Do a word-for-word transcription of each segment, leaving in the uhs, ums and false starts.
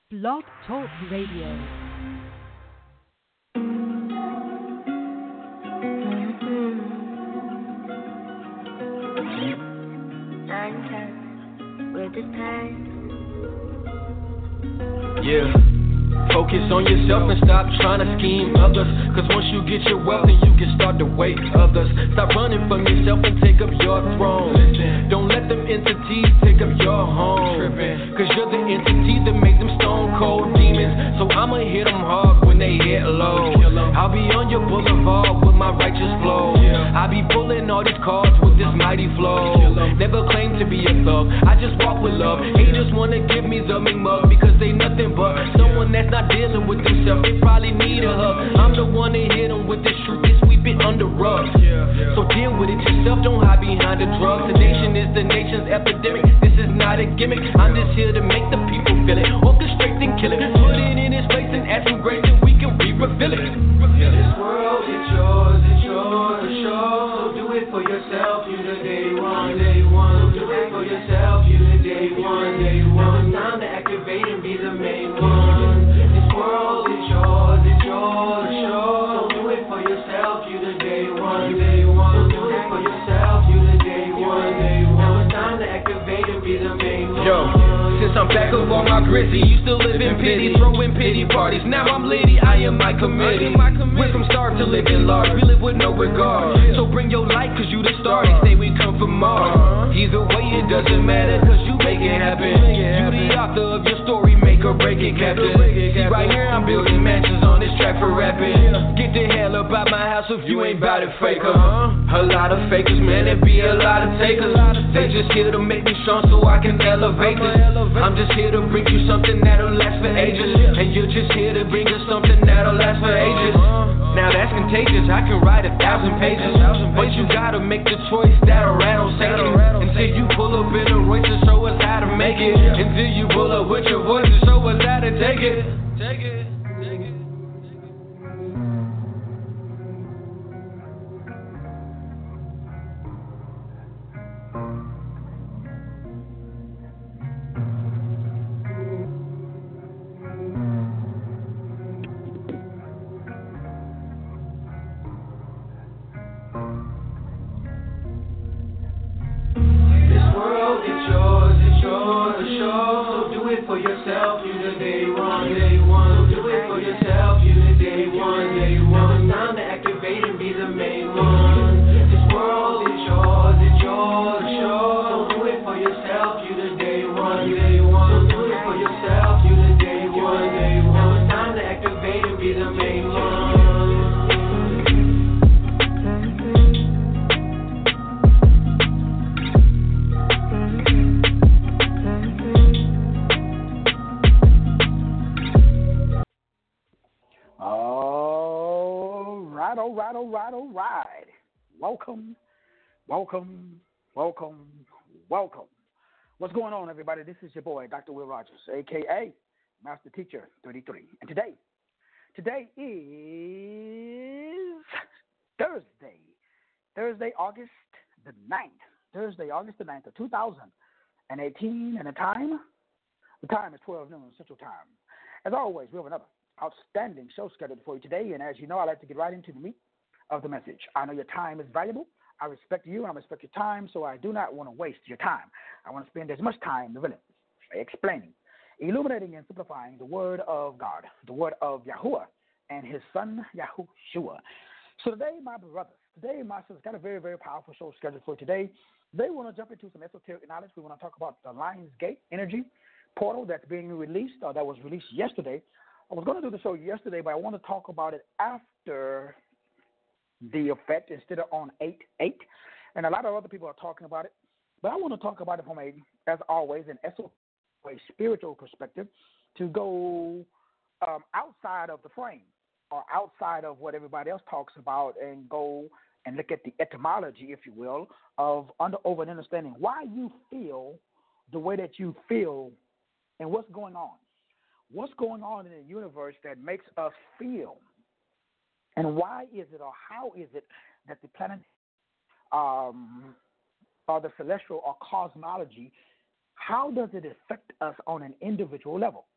Blog Talk Radio. Yeah. Focus on yourself and stop trying to scheme others. Cause once you get your wealth, then you can start to wait others. Stop running from yourself and take up your throne. Don't let them entities take up your home. Cause you're the entity that make them stone cold demons. So I'ma hit them hard when they hit low. I'll be on your boulevard with my righteous flow. I be pulling all these cards with this mighty flow. Never claim to be a thug, I just walk with love. Haters wanna give me the big mug because they nothing but someone that's not dealing with themselves. They probably need a hug. I'm the one that hit them with this truth and sweep it under rugs. So deal with it yourself, don't hide behind the drugs. The nation is the nation's epidemic. This is not a gimmick. I'm just here to make the people feel it. Orchestrate and kill it. Put it in its place and add some grace and we can re-reveal it. This world is yours, it's yours to show. So do it for yourself, you the day one, day one. So do it for yourself, you the day one, day one. Now it's time to activate and be the main one. This world is yours, it's yours to show. So do it for yourself, you the day one, day one. So do it for yourself, you the day one, day one. Now it's time to activate and be the main one. Yo. Since I'm back up on my grizzly, used to live in pity, throwing pity parties. Now I'm litty, I am my committee. Went from starved to living large, we live with no regard. So bring your light, cause you the star, they say we come from Mars. Either way, it doesn't matter, cause you make it happen. You the author of your story, make or break it, Captain. See, right here I'm building mansions on this track for rapping. Get the hell up out my house if you ain't bout it, faker. A lot of fakers, man, it be a lot of takers. They just here to make me strong so I can elevate this. I'm just here to bring you something that'll last for ages. And you're just here to bring us something that'll last for ages. Now that's contagious, I can write a thousand pages. But you gotta make the choice that'll rattle Satan. Until you pull up in a Royce and show us how to make it. Until you pull up with your voice and show us how to take it. Take it. Welcome, welcome, welcome, welcome. What's going on, everybody? This is your boy, Doctor Will Rogers, a k a. Master Teacher thirty-three. And today, today is Thursday, Thursday, August the ninth, Thursday, August the ninth of two thousand eighteen, and the time, the time is twelve noon Central Time. As always, we have another outstanding show scheduled for you today, and as you know, I like to get right into the meat of the message. I know your time is valuable. I respect you and I respect your time, so I do not want to waste your time. I want to spend as much time really explaining, illuminating, and simplifying the word of God, the word of Yahuwah and his son Yahushua. So today, my brothers, today my sisters got a very, very powerful show scheduled for today. They want to jump into some esoteric knowledge. We want to talk about the Lions Gate energy portal that's being released, or that was released yesterday. I was going to do the show yesterday, but I want to talk about it after the effect instead of on eight eight, and a lot of other people are talking about it, but I want to talk about it from a, as always, an esoteric, a spiritual perspective, to go um, outside of the frame or outside of what everybody else talks about, and go and look at the etymology, if you will, of under over and understanding why you feel the way that you feel and what's going on. What's going on in the universe that makes us feel? And why is it, or how is it, that the planet um, or the celestial or cosmology, how does it affect us on an individual level?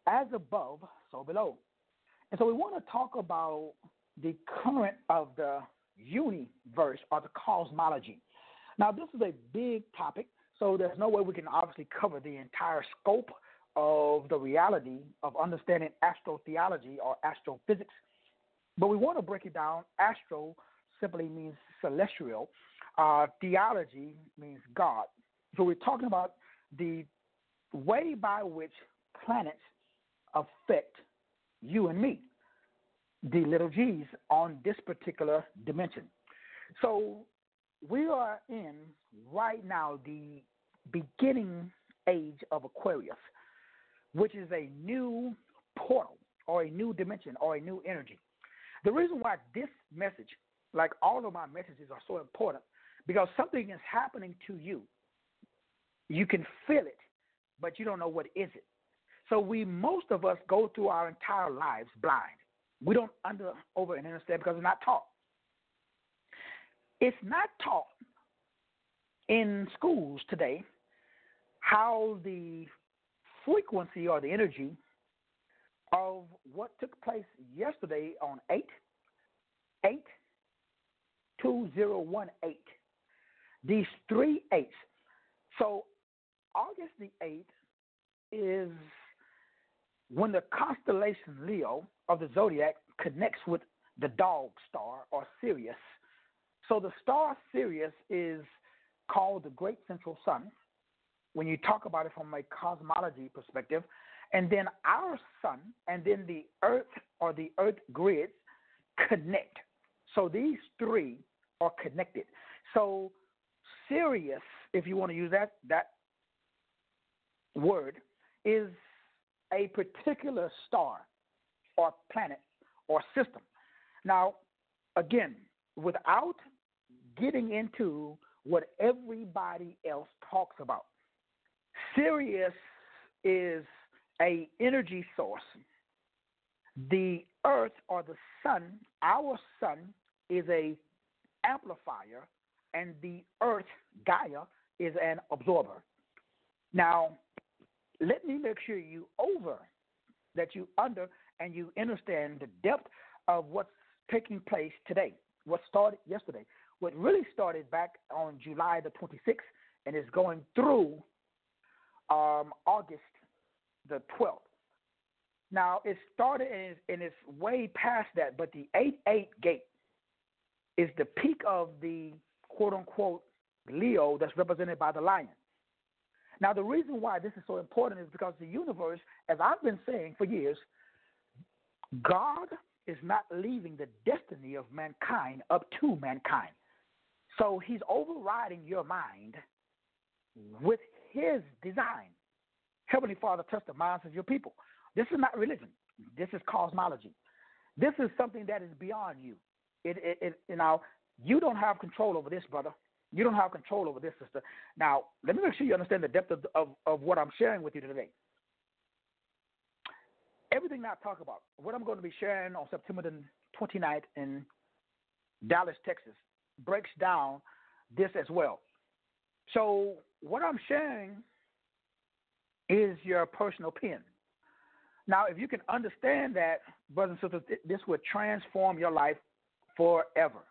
as above, so below. And so we want to talk about the current of the universe or the cosmology. Now, this is a big topic, so there's no way we can obviously cover the entire scope of the reality of understanding astrotheology or astrophysics. But we want to break it down. Astro simply means celestial. Uh, theology means God. So we're talking about the way by which planets affect you and me, the little g's, on this particular dimension. So we are in right now the beginning age of Aquarius, which is a new portal or a new dimension or a new energy. The reason why this message, like all of my messages, are so important, because something is happening to you. You can feel it, but you don't know what is it. So we, most of us, go through our entire lives blind. We don't under, over, and understand because it's not taught. It's not taught in schools today how the frequency or the energy of what took place yesterday on eight eight two zero one eight. These three eights. So August the eighth is when the constellation Leo of the zodiac connects with the dog star or Sirius. So the star Sirius is called the Great Central Sun when you talk about it from a cosmology perspective. And then our sun and then the earth or the earth grids connect. So these three are connected. So Sirius, if you want to use that that word, is a particular star or planet or system. Now, again, without getting into what everybody else talks about, Sirius is a energy source. The earth or the sun, our sun, is a amplifier, and the earth, Gaia, is an absorber. Now, let me make sure you over, that you under, and you understand the depth of what's taking place today, what started yesterday, what really started back on July the twenty-sixth and is going through um, August the twelfth. Now, it started and it's, and it's way past that, but the eight eight gate is the peak of the quote-unquote Leo that's represented by the lion. Now, the reason why this is so important is because the universe, as I've been saying for years, God is not leaving the destiny of mankind up to mankind. So he's overriding your mind with his design. Heavenly Father, touch the minds of your people. This is not religion. This is cosmology. This is something that is beyond you. It, it, it, you know, you don't have control over this, brother. You don't have control over this, sister. Now, let me make sure you understand the depth of, of, of what I'm sharing with you today. Everything that I talk about, what I'm going to be sharing on September the twenty-ninth in Dallas, Texas, breaks down this as well. So what I'm sharing is your personal pen. Now, if you can understand that, brothers and sisters, this would transform your life forever.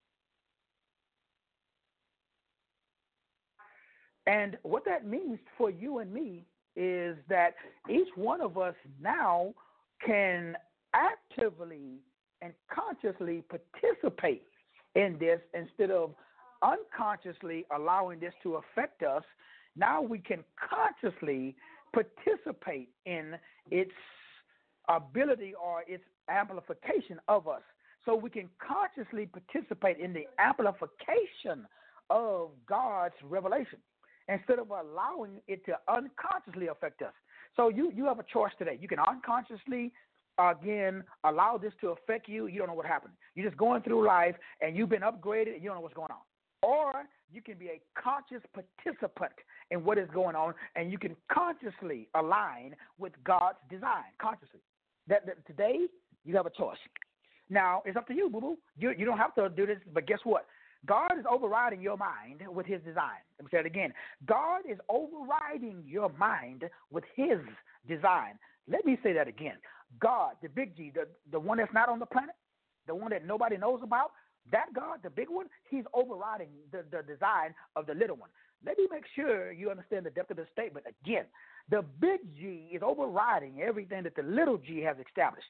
And what that means for you and me is that each one of us now can actively and consciously participate in this instead of unconsciously allowing this to affect us. Now we can consciously participate in its ability or its amplification of us. So we can consciously participate in the amplification of God's revelation instead of allowing it to unconsciously affect us. So you, you have a choice today. You can unconsciously, again, allow this to affect you. You don't know what happened. You're just going through life, and you've been upgraded, and you don't know what's going on. Or you can be a conscious participant in what is going on, and you can consciously align with God's design, consciously. That, that today, you have a choice. Now, it's up to you, boo-boo. You, you don't have to do this, but guess what? God is overriding your mind with his design. Let me say it again. God is overriding your mind with his design. Let me say that again. God, the big G, the, the one that's not on the planet, the one that nobody knows about, that God, the big one, he's overriding the, the design of the little one. Let me make sure you understand the depth of the statement. Again, the big G is overriding everything that the little g has established.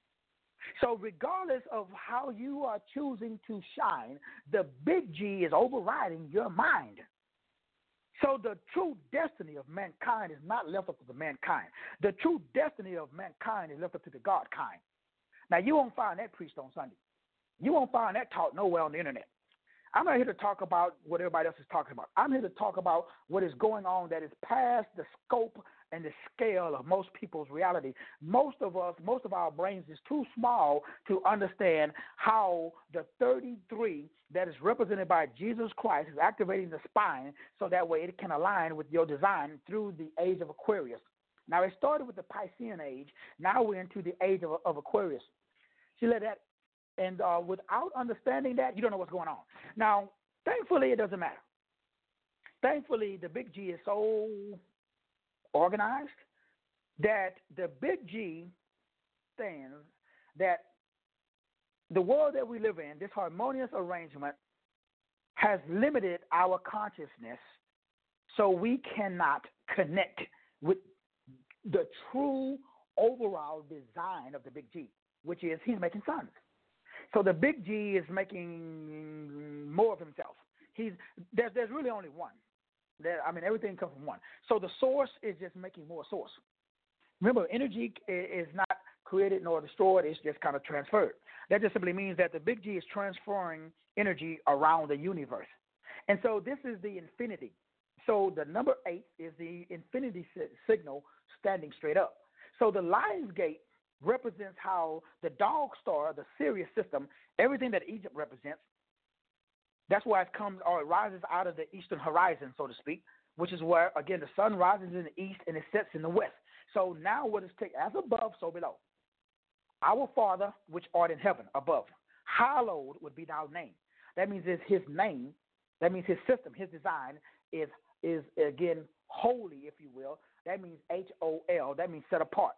So regardless of how you are choosing to shine, the big G is overriding your mind. So the true destiny of mankind is not left up to the mankind. The true destiny of mankind is left up to the God kind. Now, you won't find that preached on Sunday. You won't find that taught nowhere on the internet. I'm not here to talk about what everybody else is talking about. I'm here to talk about what is going on that is past the scope and the scale of most people's reality. Most of us, most of our brains is too small to understand how the thirty-three that is represented by Jesus Christ is activating the spine so that way it can align with your design through the age of Aquarius. Now, it started with the Piscean age. Now we're into the age of, of Aquarius. See that? And uh, without understanding that, you don't know what's going on. Now, thankfully, it doesn't matter. Thankfully, the big G is so organized that the big G stands that the world that we live in, this harmonious arrangement, has limited our consciousness so we cannot connect with the true overall design of the big G, which is he's making sons. So the big G is making more of himself. He's there's there's really only one. There, I mean, everything comes from one. So the source is just making more source. Remember, energy is not created nor destroyed. It's just kind of transferred. That just simply means that the big G is transferring energy around the universe. And so this is the infinity. So the number eight is the infinity signal standing straight up. So the Lion's Gate represents how the dog star, the Sirius system, everything that Egypt represents, that's why it comes or it rises out of the eastern horizon, so to speak, which is where, again, the sun rises in the east and it sets in the west. So now what is taken as above, so below. Our Father, which art in heaven, above. Hallowed would be thy name. That means it's his name. That means his system, his design is, is again, holy, if you will. That means H O L. That means set apart.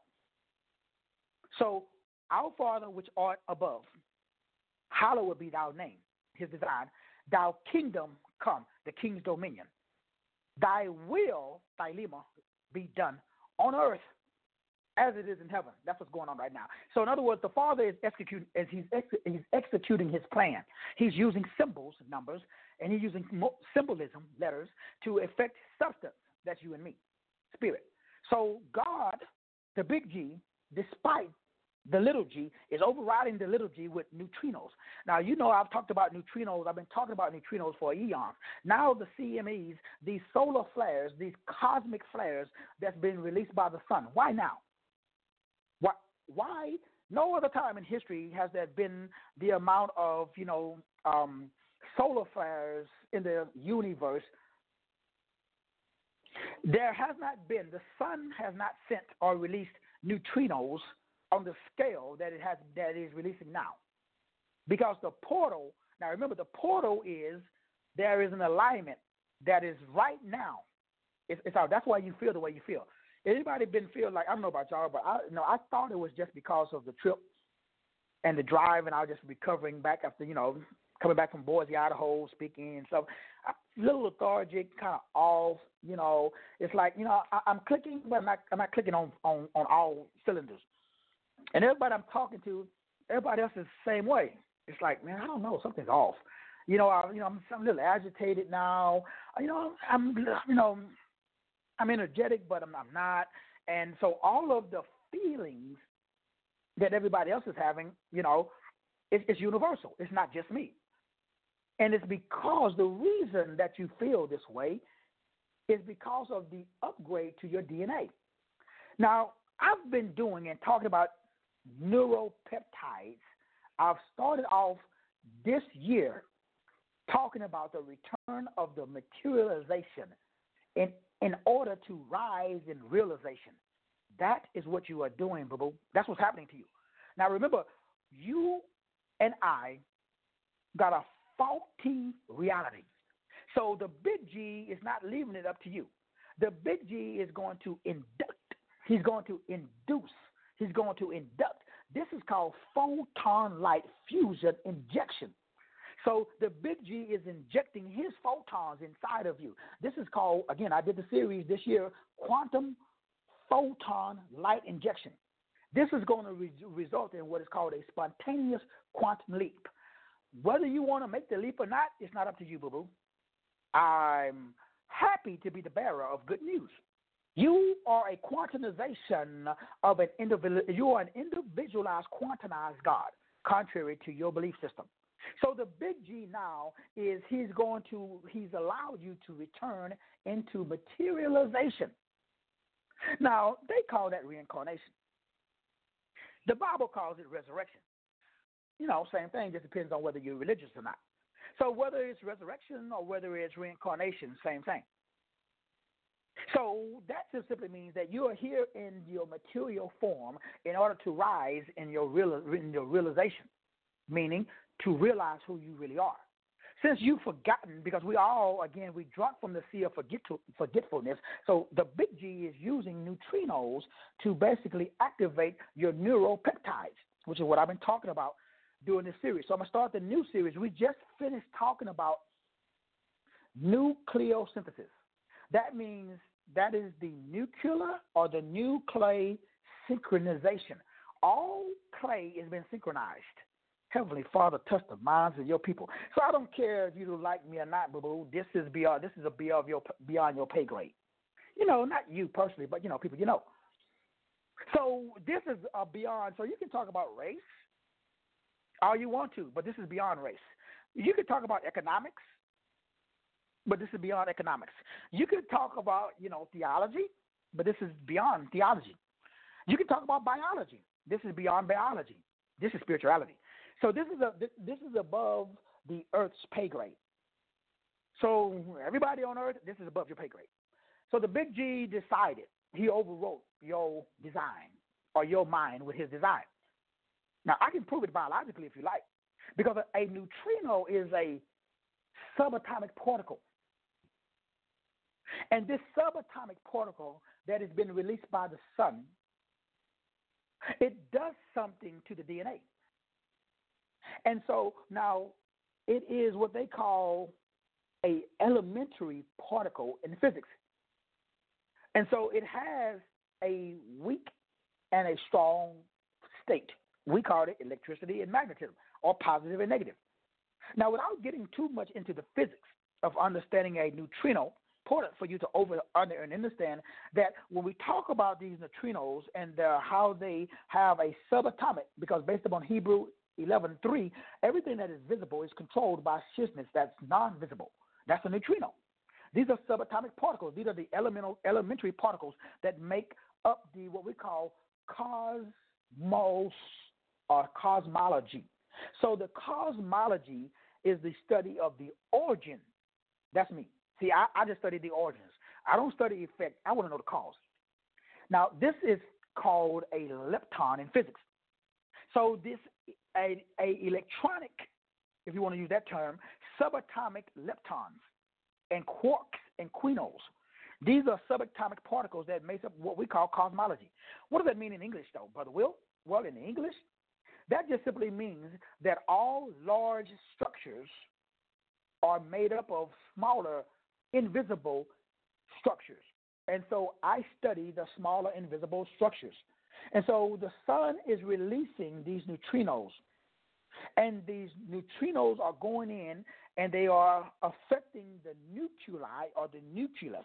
So, our Father, which art above, hallowed be thy name, his design. Thy kingdom come, the king's dominion. Thy will, thy lima, be done on earth as it is in heaven. That's what's going on right now. So, in other words, the Father is executing as he's, ex- he's executing his plan. He's using symbols, numbers, and he's using mo- symbolism, letters, to affect substance. That's you and me, spirit. So, God, the big G, despite the little g, is overriding the little g with neutrinos. Now, you know I've talked about neutrinos. I've been talking about neutrinos for eons. Now the C M Es, these solar flares, these cosmic flares that's been released by the sun. Why now? Why? Why? No other time in history has there been the amount of, you know, um, solar flares in the universe. There has not been, the sun has not sent or released neutrinos on the scale that it has that it is releasing now. Because the portal, now remember the portal is, there is an alignment that is right now. It's, it's out. That's why you feel the way you feel. Anybody been feel like, I don't know about y'all, but I you know I thought it was just because of the trip and the drive, and I was just recovering back after, you know, coming back from Boise, Idaho, speaking and stuff. I'm a little lethargic, kind of off, you know. It's like, you know, I, I'm clicking, but I'm not, I'm not clicking on, on, on all cylinders. And everybody I'm talking to, everybody else is the same way. It's like, man, I don't know, something's off. You know, I, you know, I'm, I'm a little agitated now. You know, I'm, you know, I'm energetic, but I'm, I'm not. And so all of the feelings that everybody else is having, you know, it's, it's universal. It's not just me. And it's because the reason that you feel this way is because of the upgrade to your D N A. Now, I've been doing and talking about neuropeptides. I've started off this year talking about the return of the materialization in, in order to rise in realization. That is what you are doing, boo-boo. That's what's happening to you. Now, remember, you and I got a faulty reality. So the big G is not leaving it up to you. The big G is going to induct He's going to induce. He's going to induct. This is called photon light fusion injection. So the big G is injecting his photons inside of you. This is called, again, I did the series this year, quantum photon light injection. This is going to re- result in what is called a spontaneous quantum leap. Whether you want to make the leap or not, it's not up to you, boo-boo. I'm happy to be the bearer of good news. You are a quantization of an individual. You are an individualized, quantized God, contrary to your belief system. So the big G now is he's going to, he's allowed you to return into materialization. Now, they call that reincarnation. The Bible calls it resurrection. You know, same thing, just depends on whether you're religious or not. So whether it's resurrection or whether it's reincarnation, same thing. So that just simply means that you are here in your material form in order to rise in your real, in your realization, meaning to realize who you really are. Since you've forgotten, because we all, again, we drunk from the sea of forget forgetfulness, so the big G is using neutrinos to basically activate your neuropeptides, which is what I've been talking about during this series. So I'm going to start the new series. We just finished talking about nucleosynthesis. That means that is the nuclear or the nuclei synchronization. All clay has been synchronized. Heavenly Father, touch the minds of your people. So I don't care if you like me or not, boo-boo. This is beyond. This is a beyond your beyond your pay grade. You know, not you personally, but you know, people you know. So this is a beyond. So you can talk about race all you want to, but this is beyond race. You can talk about economics, but this is beyond economics. You can talk about, you know, theology, but this is beyond theology. You can talk about biology. This is beyond biology. This is spirituality. So this is a this is above the earth's pay grade. So everybody on earth, this is above your pay grade. So the big G decided, he overwrote your design or your mind with his design. Now, I can prove it biologically if you like, because a, a neutrino is a subatomic particle. And this subatomic particle that has been released by the sun, it does something to the D N A. And so now it is what they call a elementary particle in physics. And so it has a weak and a strong state. We call it electricity and magnetism, or positive and negative. Now, without getting too much into the physics of understanding a neutrino, important for you to over under and understand that when we talk about these neutrinos and uh, how they have a subatomic, because based upon Hebrew eleven three, everything that is visible is controlled by shizness that's non-visible. That's a neutrino. These are subatomic particles. These are the elemental, elementary particles that make up the what we call cosmos or cosmology. So the cosmology is the study of the origin. That's me. See, I, I just study the origins. I don't study effect. I want to know the cause. Now, this is called a lepton in physics. So this a, a electronic, if you want to use that term, subatomic leptons and quarks and quinons. These are subatomic particles that make up what we call cosmology. What does that mean in English, though, Brother Will? Well, in English, that just simply means that all large structures are made up of smaller, invisible structures. And so I study the smaller, invisible structures. And so the sun is releasing these neutrinos. And these neutrinos are going in and they are affecting the nuclei or the nucleus.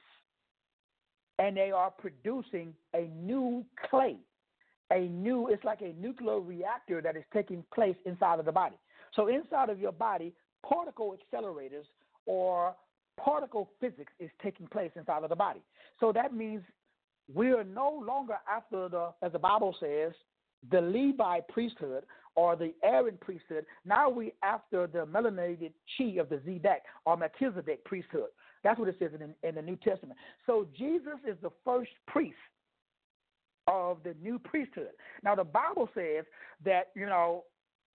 And they are producing a new clay. A new, it's like a nuclear reactor that is taking place inside of the body. So inside of your body, particle accelerators or particle physics is taking place inside of the body. So that means we are no longer after the, as the Bible says, the Levi priesthood or the Aaron priesthood. Now we after the melanated chi of the Zedek or Melchizedek priesthood. That's what it says in, in the New Testament. So Jesus is the first priest of the new priesthood. Now the Bible says that, you know,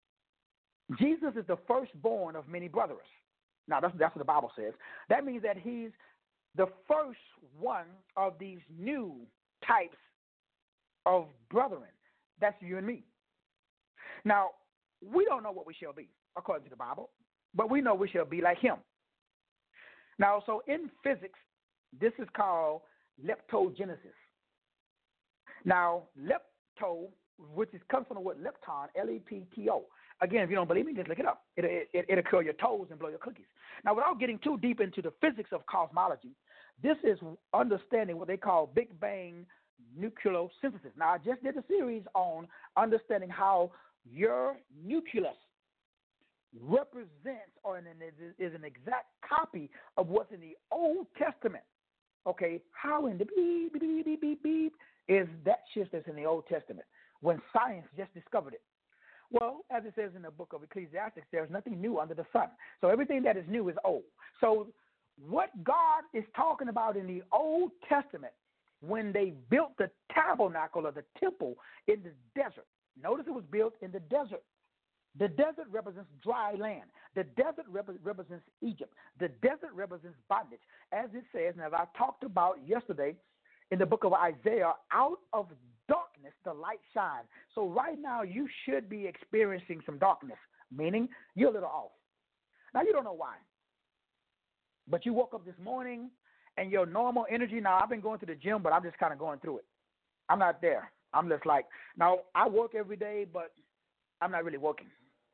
Jesus is the firstborn of many brothers. Now that's, that's what the Bible says. That means that he's the first one of these new types of brethren. That's you and me. Now, we don't know what we shall be, according to the Bible, but we know we shall be like him. Now, so in physics, this is called leptogenesis. Now, lepto, which is comes from the word lepton, L E P T O. Again, if you don't believe me, just look it up. It, it, it, it'll curl your toes and blow your cookies. Now, without getting too deep into the physics of cosmology, this is understanding what they call Big Bang nucleosynthesis. Now, I just did a series on understanding how your nucleus represents or is an exact copy of what's in the Old Testament. Okay, how in the beep, beep, beep, beep, beep is that shit that's in the Old Testament when science just discovered it? Well, as it says in the book of Ecclesiastes, there's nothing new under the sun. So everything that is new is old. So what God is talking about in the Old Testament when they built the tabernacle or the temple in the desert, notice it was built in the desert. The desert represents dry land. The desert rep- represents Egypt. The desert represents bondage. As it says, and as I talked about yesterday in the book of Isaiah, out of darkness the light shines. So right now you should be experiencing some darkness, meaning you're a little off. Now you don't know why, but you woke up this morning and your normal energy, now I've been going to the gym, but I'm just kind of going through it. I'm not there. I'm just like, now I work every day, but I'm not really working.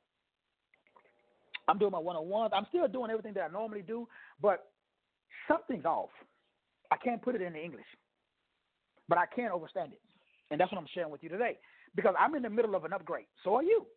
I'm doing my one-on-ones. I'm still doing everything that I normally do, but something's off. I can't put it into English, but I can't understand it. And that's what I'm sharing with you today because I'm in the middle of an upgrade. So are you.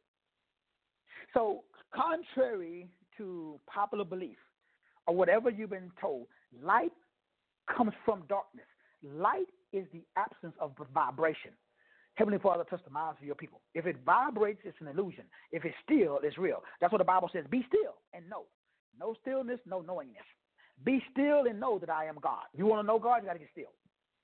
So contrary to popular belief or whatever you've been told, light comes from darkness. Light is the absence of vibration. Heavenly Father, touch the minds of your people. If it vibrates, it's an illusion. If it's still, it's real. That's what the Bible says. Be still and know. No stillness, no knowingness. Be still and know that I am God. You want to know God, you got to get still.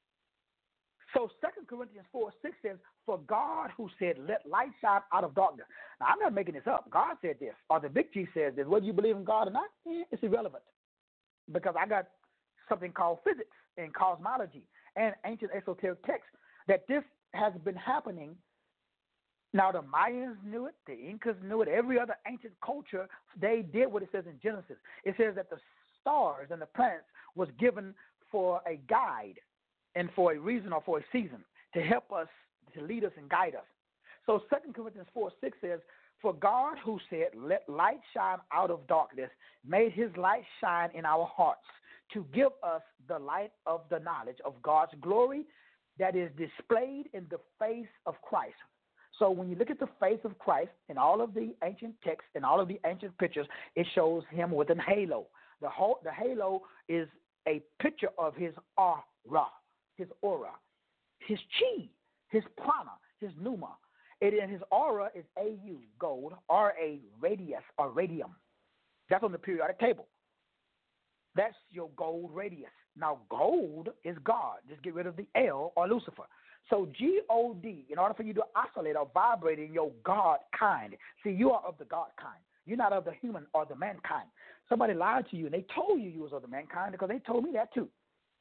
So Second Corinthians four six says, for God who said, let light shine out of darkness. Now, I'm not making this up. God said this. Or the Big G says this. Whether you believe in God or not, eh, it's irrelevant. Because I got something called physics and cosmology and ancient esoteric texts that this has been happening. Now, the Mayans knew it. The Incas knew it. Every other ancient culture, they did what it says in Genesis. It says that the stars and the planets was given for a guide and for a reason or for a season to help us, to lead us and guide us. So Second Corinthians four six says, for God who said, let light shine out of darkness, made his light shine in our hearts to give us the light of the knowledge of God's glory that is displayed in the face of Christ. So when you look at the face of Christ in all of the ancient texts and all of the ancient pictures, it shows him with a halo. The whole, the halo is a picture of his aura, his aura, his chi, his prana, his pneuma. It, and his aura is A U, gold, R A, radius, or radium. That's on the periodic table. That's your gold radius. Now, gold is God. Just get rid of the L or Lucifer. So G O D, in order for you to oscillate or vibrate in your God kind, see, you are of the God kind. You're not of the human or the mankind. Somebody lied to you, and they told you you was of the mankind because they told me that too.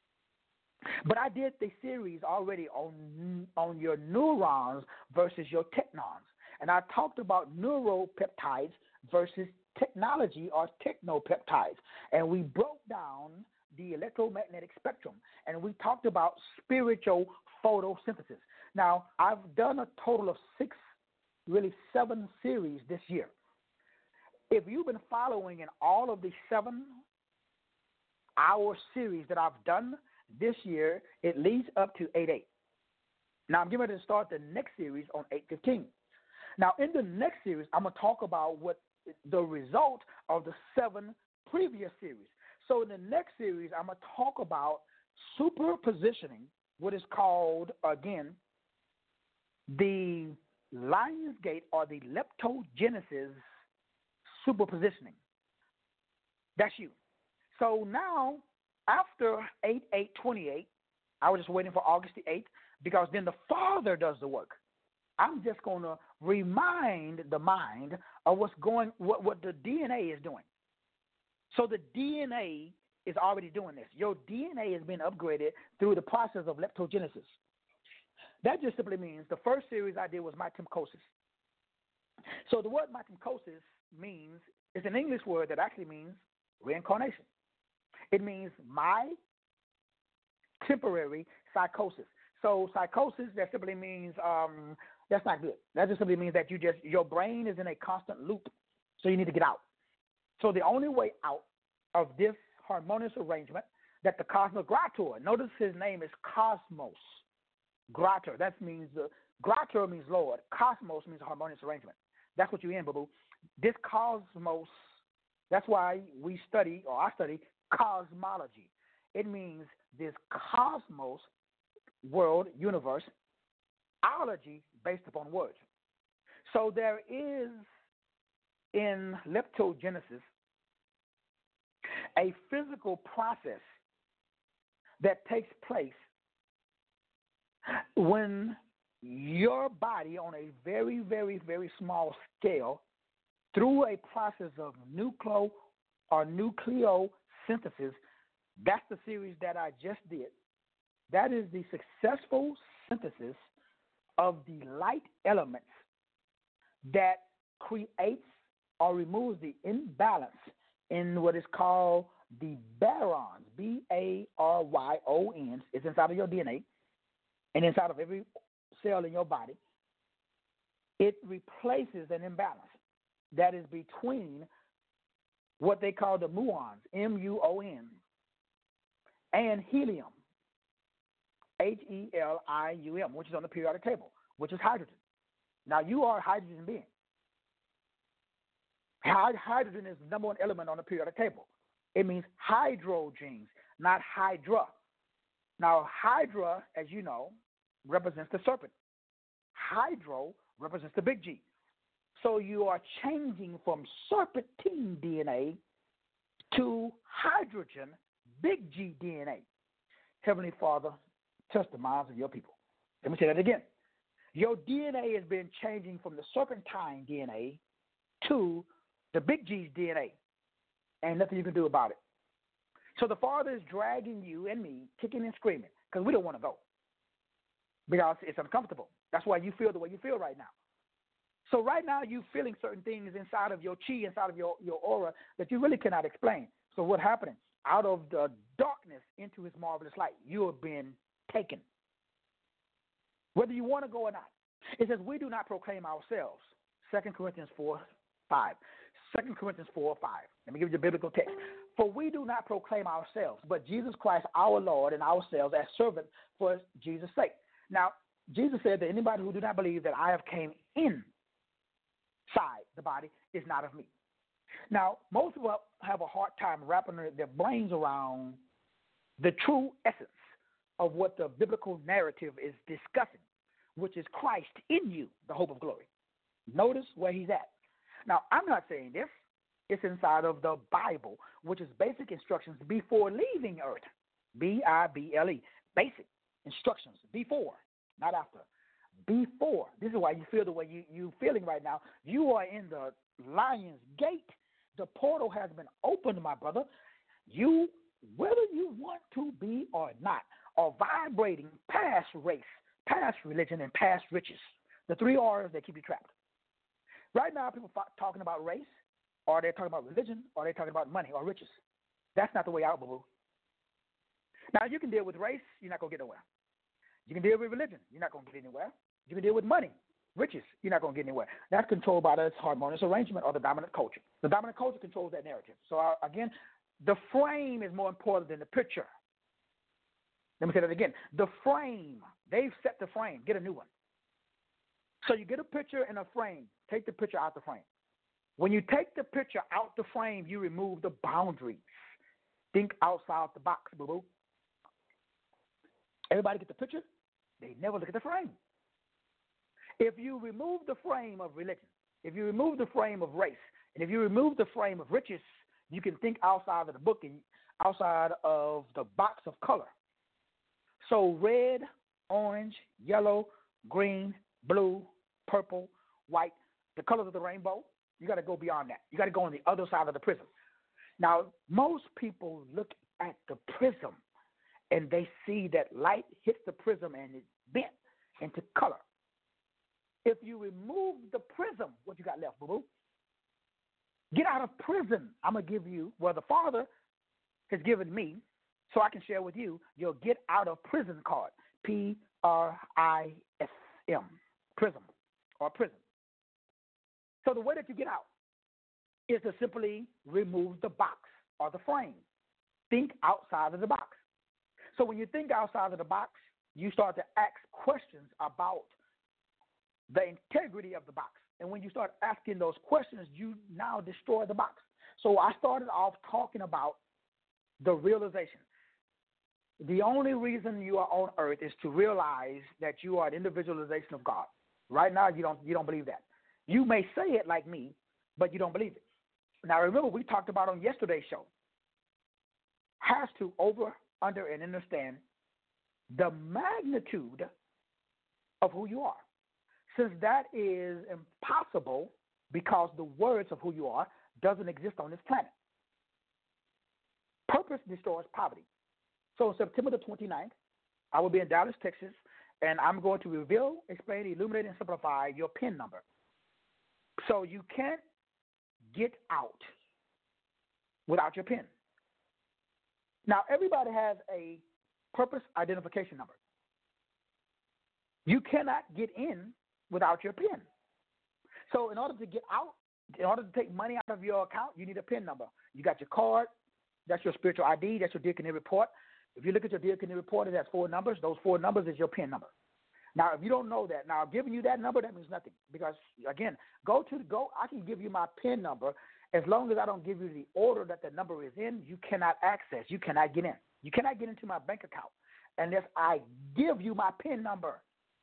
But I did the series already on, on your neurons versus your technons. And I talked about neuropeptides versus technology or technopeptides. And we broke down the electromagnetic spectrum. And we talked about spiritual photosynthesis. Now, I've done a total of six, really seven series this year. If you've been following in all of the seven-hour series that I've done this year, it leads up to eight eight. Now, I'm getting ready to start the next series on eight fifteen. Now, in the next series, I'm going to talk about what the result of the seven previous series. So in the next series, I'm going to talk about superpositioning, what is called, again, the Lionsgate or the leptogenesis superpositioning. That's you. So now, after eight eight twenty-eight, I was just waiting for August the eighth because then the Father does the work. I'm just going to remind the mind of what's going, what, what the D N A is doing. So the D N A is already doing this. Your D N A has been upgraded through the process of leptogenesis. That just simply means the first series I did was metamorphosis. So the word metamorphosis means, it's an English word that actually means reincarnation. It means my temporary psychosis. So psychosis, that simply means um, that's not good. That just simply means that you just your brain is in a constant loop, so you need to get out. So the only way out of this harmonious arrangement that the Cosmos Grator, notice his name is Cosmos Grator. That means uh, Grator means Lord. Cosmos means harmonious arrangement. That's what you're in, boo-boo. This cosmos, that's why we study, or I study, cosmology. It means this cosmos, world, universe, ology based upon words. So there is in leptogenesis a physical process that takes place when your body on a very, very, very small scale, through a process of nucleo or nucleosynthesis, that's the series that I just did. That is the successful synthesis of the light elements that creates or removes the imbalance in what is called the baryons, B A R Y O N. It's inside of your D N A and inside of every cell in your body. It replaces an imbalance that is between what they call the muons, M U O N, and helium, H E L I U M, which is on the periodic table, which is hydrogen. Now, you are a hydrogen being. Hydrogen is the number one element on the periodic table. It means hydrogens, not hydra. Now, hydra, as you know, represents the serpent. Hydro represents the big G. So you are changing from serpentine D N A to hydrogen, big G D N A. Heavenly Father, touch the minds of your people. Let me say that again. Your D N A has been changing from the serpentine D N A to the big G's D N A, and nothing you can do about it. So the Father is dragging you and me, kicking and screaming, because we don't want to go, because it's uncomfortable. That's why you feel the way you feel right now. So right now you're feeling certain things inside of your chi, inside of your, your aura, that you really cannot explain. So what's happening? Out of the darkness into his marvelous light, you have been taken, whether you want to go or not. It says we do not proclaim ourselves. Second Corinthians four, five. Second Corinthians four, five. Let me give you the biblical text. For we do not proclaim ourselves, but Jesus Christ our Lord and ourselves as servants for Jesus' sake. Now, Jesus said that anybody who do not believe that I have came inside the body is not of me. Now, most of us have a hard time wrapping their brains around the true essence of what the biblical narrative is discussing, which is Christ in you, the hope of glory. Notice where he's at. Now, I'm not saying this. It's inside of the Bible, which is basic instructions before leaving earth. B I B L E. Basic instructions before, not after. Before. This is why you feel the way you, you're feeling right now. You are in the lion's gate. The portal has been opened, my brother. You, whether you want to be or not, are vibrating past race, past religion, and past riches. The three R's that keep you trapped. Right now, people are talking about race, or they're talking about religion, or they're talking about money or riches. That's not the way out, boo-boo. Now, you can deal with race, you're not going to get nowhere. You can deal with religion, you're not going to get anywhere. You can deal with money, riches, you're not going to get anywhere. That's controlled by the harmonious arrangement or the dominant culture. The dominant culture controls that narrative. So, uh, again, the frame is more important than the picture. Let me say that again. The frame, they've set the frame. Get a new one. So you get a picture and a frame. Take the picture out the frame. When you take the picture out the frame, you remove the boundaries. Think outside the box, boo-boo. Everybody get the picture? They never look at the frame. If you remove the frame of religion, if you remove the frame of race, and if you remove the frame of riches, you can think outside of the book and outside of the box of color. So red, orange, yellow, green, blue, purple, white, the colors of the rainbow, you got to go beyond that. You got to go on the other side of the prism. Now, most people look at the prism and they see that light hits the prism and it's bent. into color. If you remove the prism, what you got left, boo-boo? Get out of prison. I'm going to give you, well, the Father has given me, so I can share with you, your get out of prison card. P R I S M. Prism or prison. So the way that you get out is to simply remove the box or the frame. Think outside of the box. So when you think outside of the box, you start to ask questions about the integrity of the box. And when you start asking those questions, you now destroy the box. So I started off talking about the realization. The only reason you are on earth is to realize that you are an individualization of God. Right now, you don't you don't believe that. You may say it like me, but you don't believe it. Now, remember, we talked about on yesterday's show, has to over, under, and understand the magnitude of who you are. Since that is impossible because the words of who you are doesn't exist on this planet. Purpose destroys poverty. So on September the twenty-ninth, I will be in Dallas, Texas, and I'm going to reveal, explain, illuminate, and simplify your PIN number. So you can't get out without your PIN. Now, everybody has a purpose identification number. You cannot get in without your PIN. So in order to get out, in order to take money out of your account, you need a PIN number. You got your card. That's your spiritual I D. That's your Deaconry report. If you look at your Deaconry report, it has four numbers. Those four numbers is your PIN number. Now, if you don't know that, now giving you that number, that means nothing. Because, again, go to the go. I can give you my PIN number. As long as I don't give you the order that the number is in, you cannot access. You cannot get in. You cannot get into my bank account unless I give you my PIN number.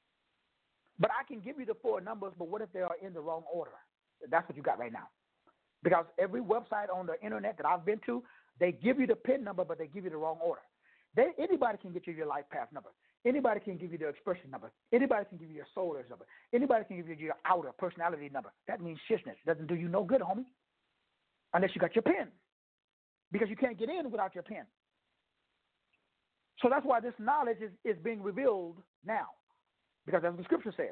But I can give you the four numbers, but what if they are in the wrong order? That's what you got right now. Because every website on the internet that I've been to, they give you the PIN number, but they give you the wrong order. They, anybody can get you your life path number. Anybody can give you the expression number. Anybody can give you your solar number. Anybody can give you your outer personality number. That means shishness. Doesn't do you no good, homie, unless you got your PIN, because you can't get in without your PIN. So that's why this knowledge is, is being revealed now, because that's what the scripture says.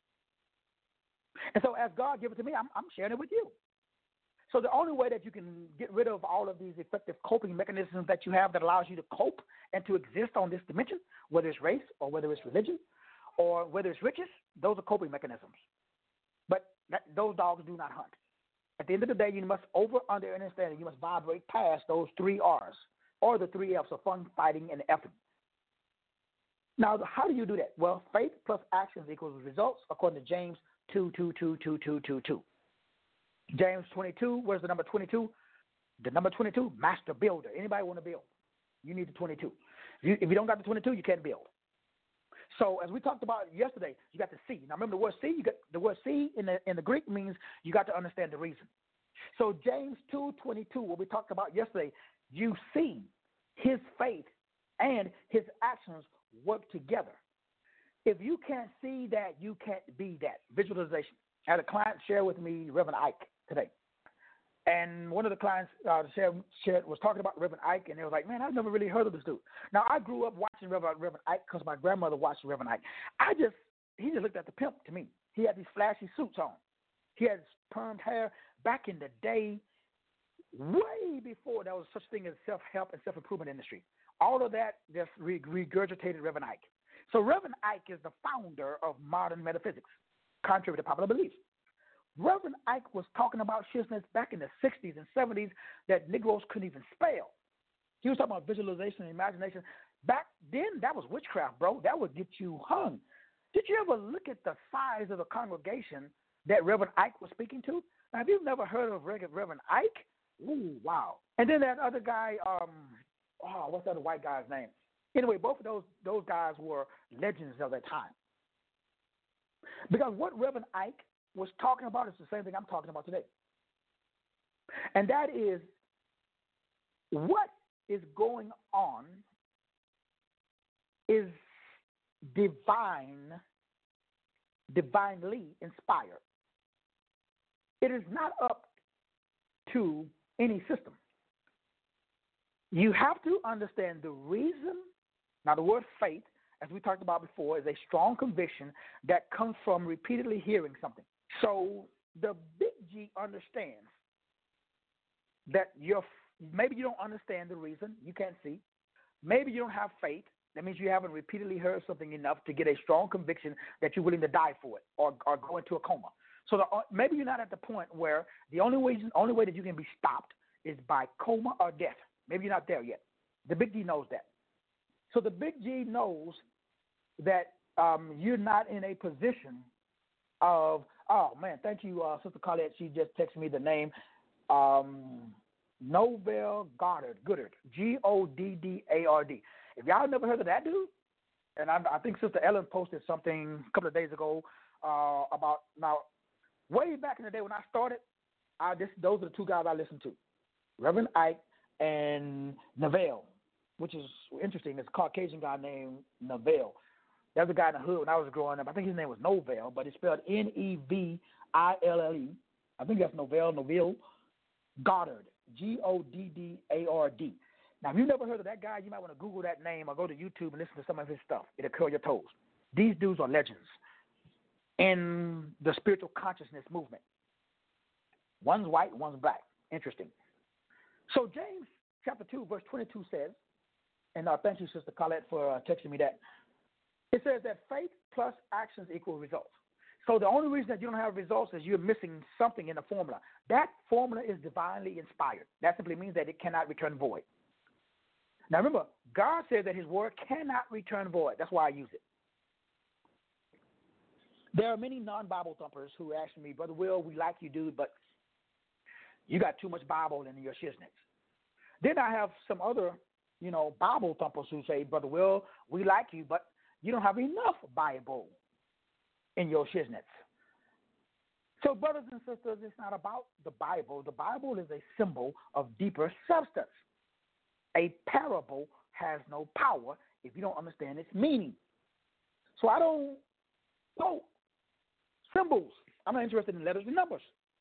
And so as God gave it to me, I'm, I'm sharing it with you. So the only way that you can get rid of all of these effective coping mechanisms that you have that allows you to cope and to exist on this dimension, whether it's race or whether it's religion or whether it's riches, those are coping mechanisms. But that, those dogs do not hunt. At the end of the day, you must over, under, and understand. You must vibrate past those three R's or the three F's of fun, fighting, and effort. Now, how do you do that? Well, faith plus actions equals results, according to James two, two, two, two, two, two, two. James twenty-two, where's the number twenty-two? The number twenty-two, master builder. Anybody want to build? You need the twenty-two. If you, if you don't got the twenty-two, you can't build. So as we talked about yesterday, you got the C. Now remember the word C, you got the word C in the in the Greek means you got to understand the reason. So James two twenty-two, what we talked about yesterday, you see his faith and his actions work together. If you can't see that, you can't be that. Visualization. I had a client share with me Reverend Ike today. And one of the clients uh, shared, shared, was talking about Reverend Ike, and they was like, man, I've never really heard of this dude. Now, I grew up watching Reverend, Reverend Ike because my grandmother watched Reverend Ike. I just, he just looked at the pimp to me. He had these flashy suits on. He had permed hair back in the day, way before there was such thing as self-help and self-improvement industry. All of that just regurgitated Reverend Ike. So Reverend Ike is the founder of modern metaphysics, contrary to popular belief. Reverend Ike was talking about shizness back in the sixties and seventies that Negroes couldn't even spell. He was talking about visualization and imagination. Back then, that was witchcraft, bro. That would get you hung. Did you ever look at the size of the congregation that Reverend Ike was speaking to? Now, if you've never heard of Reverend Ike, ooh, wow. And then that other guy, um, oh, what's the other white guy's name? Anyway, both of those those guys were legends of their time. Because what Reverend Ike was talking about is the same thing I'm talking about today. And that is what is going on is divine, divinely inspired. It is not up to any system. You have to understand the reason. Now, the word faith, as we talked about before, is a strong conviction that comes from repeatedly hearing something. So the big G understands that you're, maybe you don't understand the reason, you can't see. Maybe you don't have faith. That means you haven't repeatedly heard something enough to get a strong conviction that you're willing to die for it or, or go into a coma. So the, maybe you're not at the point where the only way, only way that you can be stopped is by coma or death. Maybe you're not there yet. The big G knows that. So the big G knows that um, you're not in a position of, oh, man, thank you, uh, Sister Colette. She just texted me the name. Um, Novell Goddard, Goddard, G O D D A R D. If y'all never heard of that dude, and I, I think Sister Ellen posted something a couple of days ago uh, about, now, way back in the day when I started, I, this, those are the two guys I listened to, Reverend Ike and Novell, which is interesting. It's a Caucasian guy named Novell. There was a guy in the hood when I was growing up. I think his name was Novell, but it's spelled N E V I L L E. I think that's Novell, Novell Goddard, G O D D A R D. Now, if you've never heard of that guy, you might want to Google that name or go to YouTube and listen to some of his stuff. It'll curl your toes. These dudes are legends in the spiritual consciousness movement. One's white, one's black. Interesting. So James chapter two, verse twenty-two says, and uh, thank you, Sister Colette, for uh, texting me that. It says that faith plus actions equal results. So the only reason that you don't have results is you're missing something in the formula. That formula is divinely inspired. That simply means that it cannot return void. Now remember, God says that his word cannot return void. That's why I use it. There are many non-Bible thumpers who ask me, Brother Will, we like you, dude, but you got too much Bible in your shiznits. Then I have some other, you know, Bible thumpers who say, Brother Will, we like you, but you don't have enough Bible in your shiznits. So, brothers and sisters, it's not about the Bible. The Bible is a symbol of deeper substance. A parable has no power if you don't understand its meaning. So I don't quote symbols. I'm not interested in letters and numbers.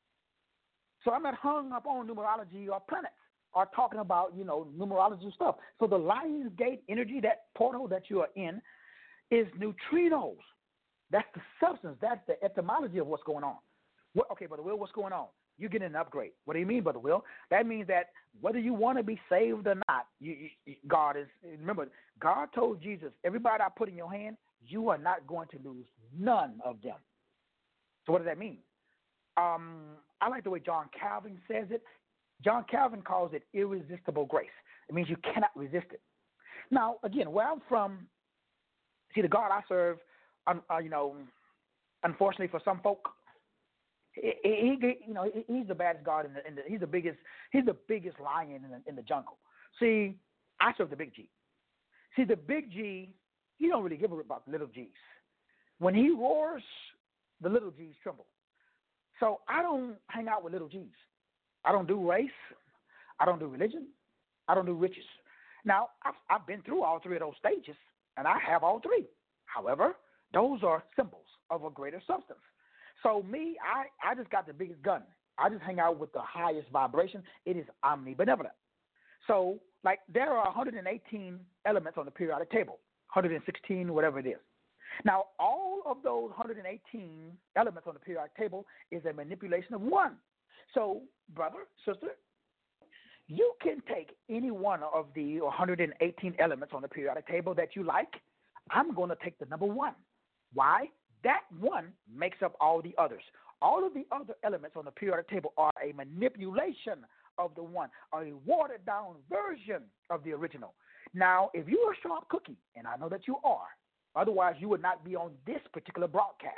So I'm not hung up on numerology or planets or talking about, you know, numerology stuff. So the Lion's Gate energy, that portal that you are in, is neutrinos. That's the substance. That's the etymology of what's going on. What, okay, Brother Will, what's going on? You're getting an upgrade. What do you mean, Brother Will? That means that whether you want to be saved or not, you, you, God is, remember, God told Jesus, everybody I put in your hand, you are not going to lose none of them. So what does that mean? Um, I like the way John Calvin says it. John Calvin calls it irresistible grace. It means you cannot resist it. Now, again, where I'm from, see, the God I serve, um, uh, you know, unfortunately for some folk, he, he, you know, he's the baddest God in the, in the, he's the biggest, he's the biggest lion in the, in the jungle. See, I serve the big G. See, the big G, he don't really give a rip about the little G's. When he roars, the little G's tremble. So I don't hang out with little G's. I don't do race. I don't do religion. I don't do riches. Now, I've, I've been through all three of those stages, and I have all three. However, those are symbols of a greater substance. So me, I, I just got the biggest gun. I just hang out with the highest vibration. It is omnibenevolent. So, like, there are one hundred eighteen elements on the periodic table, one hundred sixteen, whatever it is. Now, all of those one hundred eighteen elements on the periodic table is a manipulation of one. So, brother, sister, you can take any one of the one hundred eighteen elements on the periodic table that you like. I'm going to take the number one. Why? That one makes up all the others. All of the other elements on the periodic table are a manipulation of the one, a watered-down version of the original. Now, if you're a sharp cookie, and I know that you are, otherwise you would not be on this particular broadcast.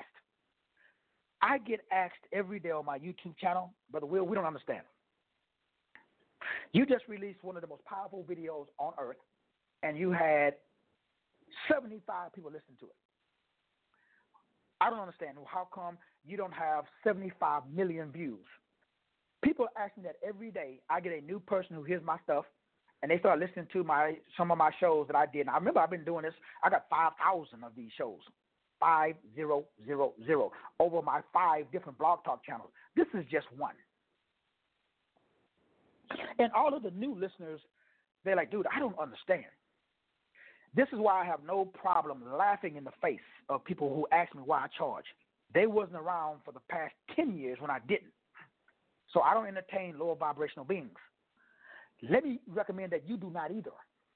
I get asked every day on my YouTube channel, Brother Will, we don't understand. You just released one of the most powerful videos on earth, and you had seventy-five people listening to it. I don't understand. How come you don't have seventy-five million views? People ask me that every day. I get a new person who hears my stuff, and they start listening to my some of my shows that I did. And I remember I've been doing this. I got five thousand of these shows, five zero zero zero, over my five different blog talk channels. This is just one. And all of the new listeners, they're like, dude, I don't understand. This is why I have no problem laughing in the face of people who ask me why I charge. They wasn't around for the past ten years when I didn't. So I don't entertain lower vibrational beings. Let me recommend that you do not either.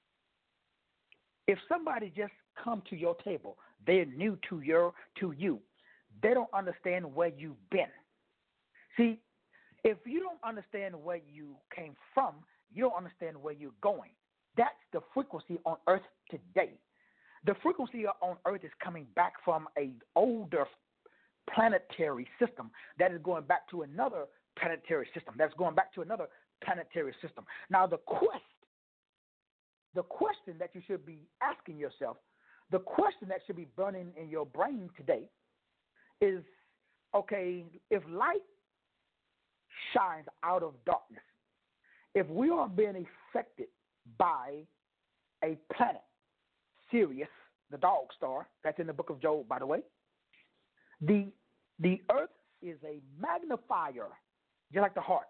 If somebody just come to your table, they're new to your to you. They don't understand where you've been. See, if you don't understand where you came from, you don't understand where you're going. That's the frequency on Earth today. The frequency on Earth is coming back from an older planetary system that is going back to another planetary system. That's going back to another planetary system. Now, the quest, the question that you should be asking yourself, the question that should be burning in your brain today is, okay, if light shines out of darkness, if we are being affected by a planet, Sirius, the dog star, that's in the book of Job, by the way, the, the earth is a magnifier, just like the heart.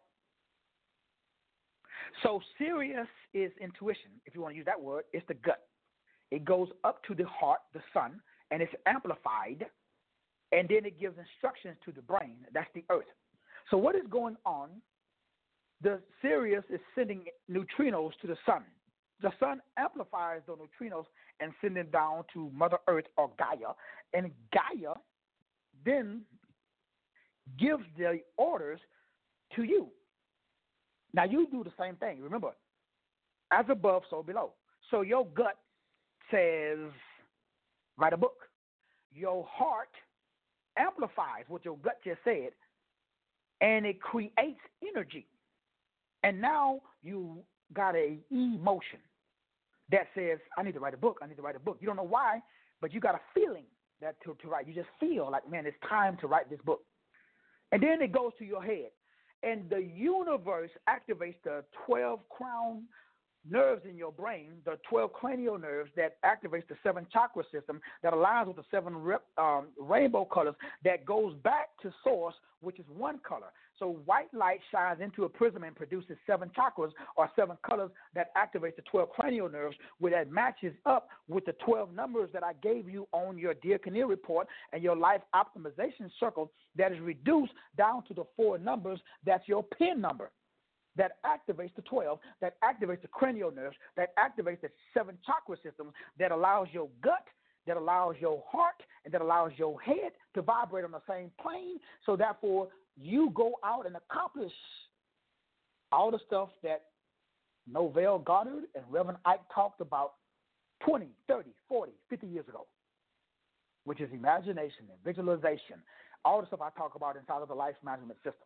So Sirius is intuition, if you want to use that word. It's the gut. It goes up to the heart, the sun, and it's amplified, and then it gives instructions to the brain. That's the earth. So what is going on? The Sirius is sending neutrinos to the sun. The sun amplifies the neutrinos and sends them down to Mother Earth or Gaia, and Gaia then gives the orders to you. Now, you do the same thing. Remember, as above, so below. So your gut says, write a book. Your heart amplifies what your gut just said, and it creates energy. And now you got a emotion that says, I need to write a book. I need to write a book. You don't know why, but you got a feeling that to, to write. You just feel like, man, it's time to write this book. And then it goes to your head. And the universe activates the twelve crown nerves in your brain, the twelve cranial nerves that activates the seven chakra system that aligns with the seven rep, um, rainbow colors that goes back to source, which is one color. So white light shines into a prism and produces seven chakras or seven colors that activates the twelve cranial nerves, where that matches up with the twelve numbers that I gave you on your Dear Kinnear report and your life optimization circle that is reduced down to the four numbers. That's your PIN number. That activates the twelve, that activates the cranial nerves, that activates the seven chakra systems, that allows your gut, that allows your heart, and that allows your head to vibrate on the same plane. So therefore, you go out and accomplish all the stuff that Novell Goddard and Reverend Ike talked about twenty, thirty, forty, fifty years ago, which is imagination and visualization, all the stuff I talk about inside of the life management system.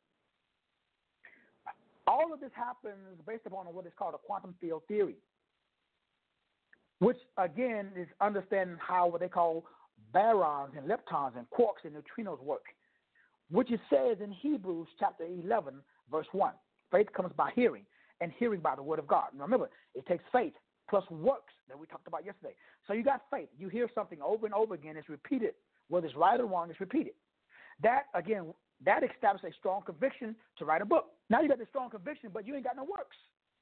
All of this happens based upon what is called a quantum field theory, which, again, is understanding how what they call barons and leptons and quarks and neutrinos work, which it says in Hebrews chapter eleven, verse one. Faith comes by hearing, and hearing by the word of God. Now, remember, it takes faith plus works that we talked about yesterday. So you got faith. You hear something over and over again. It's repeated. Whether it's right or wrong, it's repeated. That, again, that establishes a strong conviction to write a book. Now you got this strong conviction, but you ain't got no works.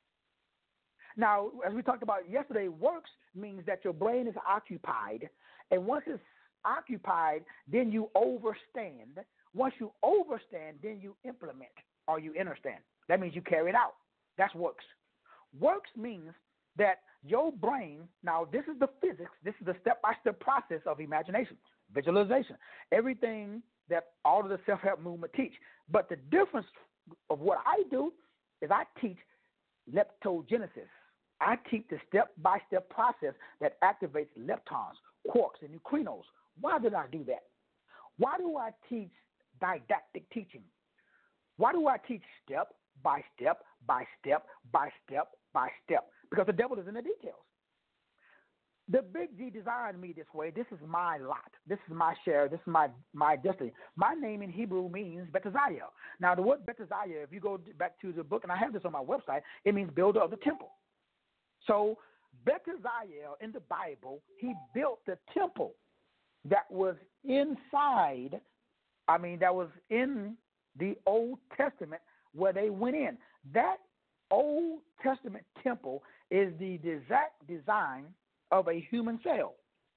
Now, as we talked about yesterday, works means that your brain is occupied, and once it's occupied, then you overstand. Once you overstand, then you implement or you understand. That means you carry it out. That's works. Works means that your brain, now this is the physics, this is the step-by-step process of imagination, visualization, everything that all of the self-help movement teach. But the difference of what I do is I teach leptogenesis. I teach the step-by-step process that activates leptons, quarks, and neutrinos. Why did I do that? Why do I teach didactic teaching? Why do I teach step by step, by step, by step, by step? Because the devil is in the details. The big G designed me this way. This is my lot. This is my share. This is my, my destiny. My name in Hebrew means Betaziah. Now, the word Betaziah, if you go back to the book, and I have this on my website, it means builder of the temple. So Betaziah in the Bible, he built the temple that was inside, I mean, that was in the Old Testament where they went in. That Old Testament temple is the exact design of a human cell.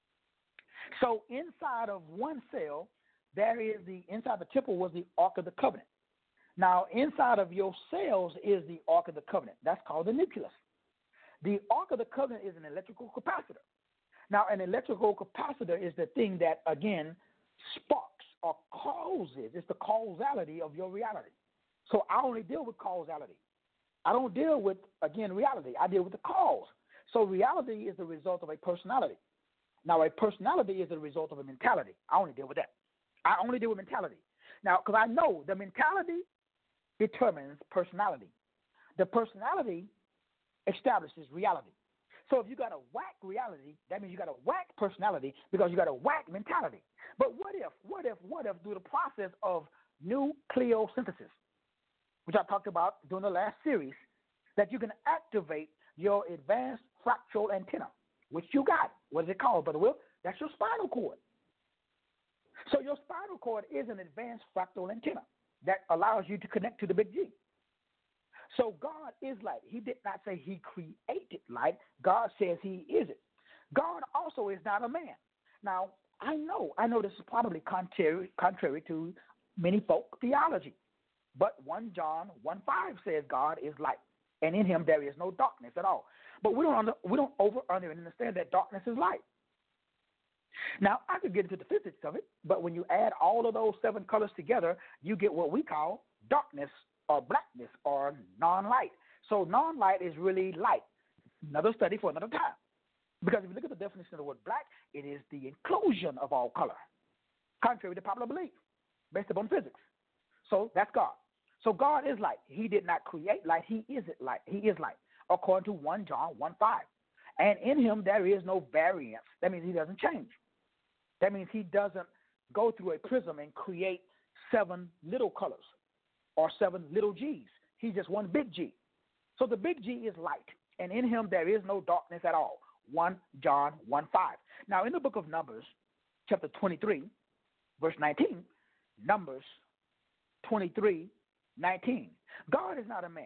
So inside of one cell, there is the, inside the temple was the Ark of the Covenant. Now, inside of your cells is the Ark of the Covenant. That's called the nucleus. The Ark of the Covenant is an electrical capacitor. Now, an electrical capacitor is the thing that, again, sparks or causes. It's the causality of your reality. So I only deal with causality. I don't deal with, again, reality. I deal with the cause. So reality is the result of a personality. Now, a personality is the result of a mentality. I only deal with that. I only deal with mentality. Now, because I know the mentality determines personality. The personality establishes reality. So if you got a whack reality, that means you got a whack personality because you got a whack mentality. But what if, what if, what if through the process of nucleosynthesis, which I talked about during the last series, that you can activate your advanced fractal antenna, which you got. What is it called, Brother Will? That's your spinal cord. So your spinal cord is an advanced fractal antenna that allows you to connect to the big G. So God is light. He did not say he created light. God says he is it. God also is not a man. Now, I know, I know this is probably contrary, contrary to many folk theology. But First John one five says God is light, and in him there is no darkness at all. But we don't under, we don't over under understand that darkness is light. Now, I could get into the physics of it, but when you add all of those seven colors together, you get what we call darkness or blackness or non-light. So non-light is really light. Another study for another time. Because if you look at the definition of the word black, it is the inclusion of all color, contrary to popular belief, based upon physics. So that's God. So God is light. He did not create light. He is it light. He is light, according to First John one five. And in him there is no variance. That means he doesn't change. That means he doesn't go through a prism and create seven little colors or seven little G's. He's just one big G. So the big G is light, and in him there is no darkness at all. First John one five. Now, in the book of Numbers, chapter twenty-three, verse nineteen, Numbers twenty-three, nineteen. God is not a man,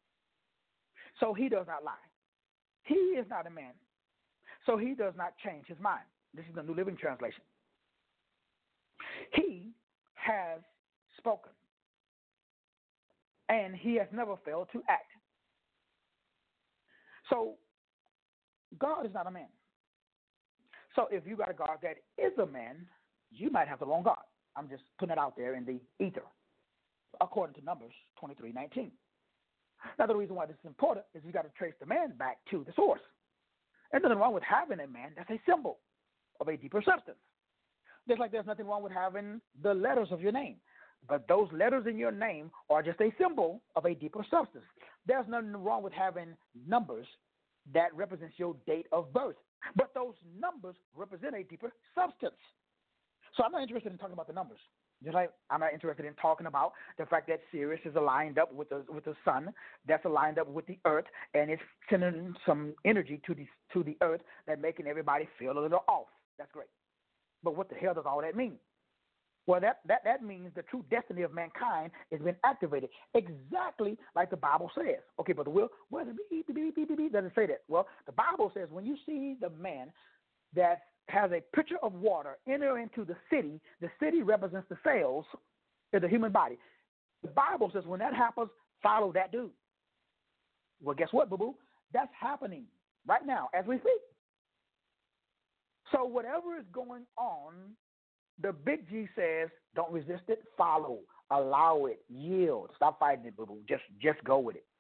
so he does not lie. He is not a man, so he does not change his mind. This is the New Living Translation. He has spoken, and he has never failed to act. So God is not a man. So if you got a God that is a man, you might have the wrong God. I'm just putting it out there in the ether, according to Numbers twenty-three nineteen. Now, the reason why this is important is you got to trace the man back to the source. And nothing wrong with having a man. That's a symbol of a deeper substance. Just like there's nothing wrong with having the letters of your name. But those letters in your name are just a symbol of a deeper substance. There's nothing wrong with having numbers that represents your date of birth. But those numbers represent a deeper substance. So I'm not interested in talking about the numbers. Just like I'm not interested in talking about the fact that Sirius is aligned up with the with the sun, that's aligned up with the earth, and it's sending some energy to the to the earth that making everybody feel a little off. That's great. But what the hell does all that mean? Well, that, that, that means the true destiny of mankind has been activated, exactly like the Bible says. Okay, Brother Will, what does it doesn't say that? Well, the Bible says when you see the man that has a pitcher of water enter into the city, the city represents the cells of the human body. The Bible says when that happens, follow that dude. Well, guess what, boo-boo? That's happening right now as we speak. So whatever is going on, the big G says, don't resist it, follow, allow it, yield. Stop fighting it, boo-boo. Just, just go with it.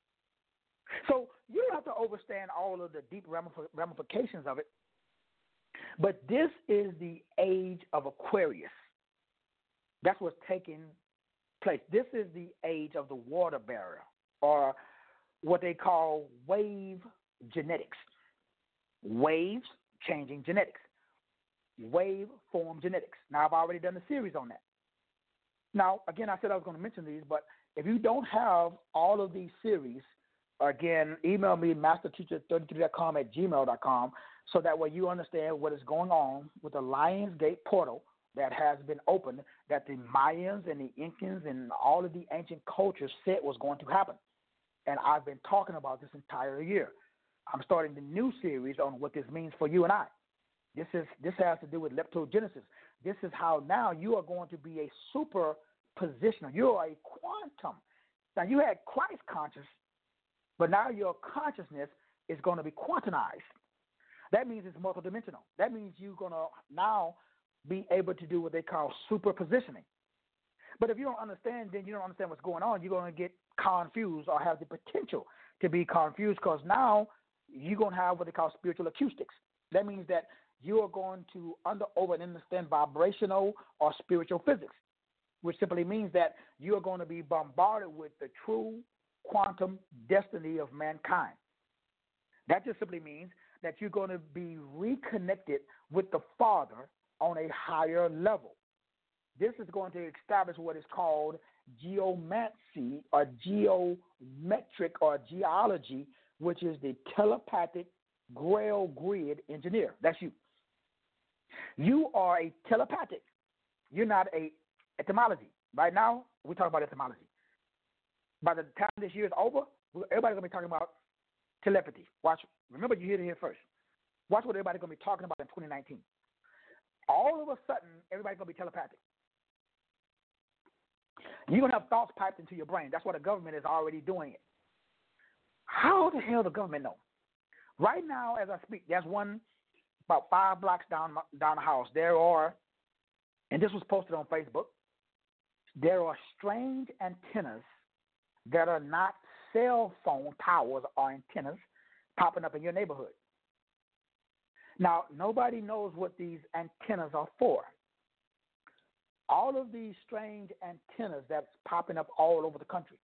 So you don't have to understand all of the deep ramifications of it, but this is the age of Aquarius. That's what's taking place. This is the age of the water bearer, or what they call wave genetics. Waves changing genetics. Wave form genetics. Now, I've already done a series on that. Now, again, I said I was going to mention these, but if you don't have all of these series, again, email me, master teacher thirty-three dot com at gmail dot com, so that way you understand what is going on with the Lionsgate portal that has been opened, that the Mayans and the Incans and all of the ancient cultures said was going to happen. And I've been talking about this entire year. I'm starting the new series on what this means for you and I. This is this has to do with leptogenesis. This is how now you are going to be a super positioner. You are a quantum. Now you had Christ conscious, but now your consciousness is going to be quantumized. That means it's multidimensional. That means you're going to now be able to do what they call superpositioning. But if you don't understand, then you don't understand what's going on. You're going to get confused or have the potential to be confused because now you're going to have what they call spiritual acoustics. That means that you are going to under over and understand vibrational or spiritual physics, which simply means that you are going to be bombarded with the true quantum destiny of mankind. That just simply means that you're going to be reconnected with the Father on a higher level. This is going to establish what is called geomancy or geometric or geology, which is the telepathic Grail grid engineer. That's you. You are a telepathic. You're not a etymology. Right now, we're talking about etymology. By the time this year is over, everybody's going to be talking about telepathy. Watch. Remember, you hear it here first. Watch what everybody's going to be talking about in twenty nineteen. All of a sudden, everybody's going to be telepathic. You're going to have thoughts piped into your brain. That's what the government is already doing it. How the hell does the government know? Right now, as I speak, there's one about five blocks down, down the house. There are, and this was posted on Facebook, there are strange antennas that are not cell phone towers or antennas popping up in your neighborhood. Now, nobody knows what these antennas are for. All of these strange antennas that's popping up all over the country.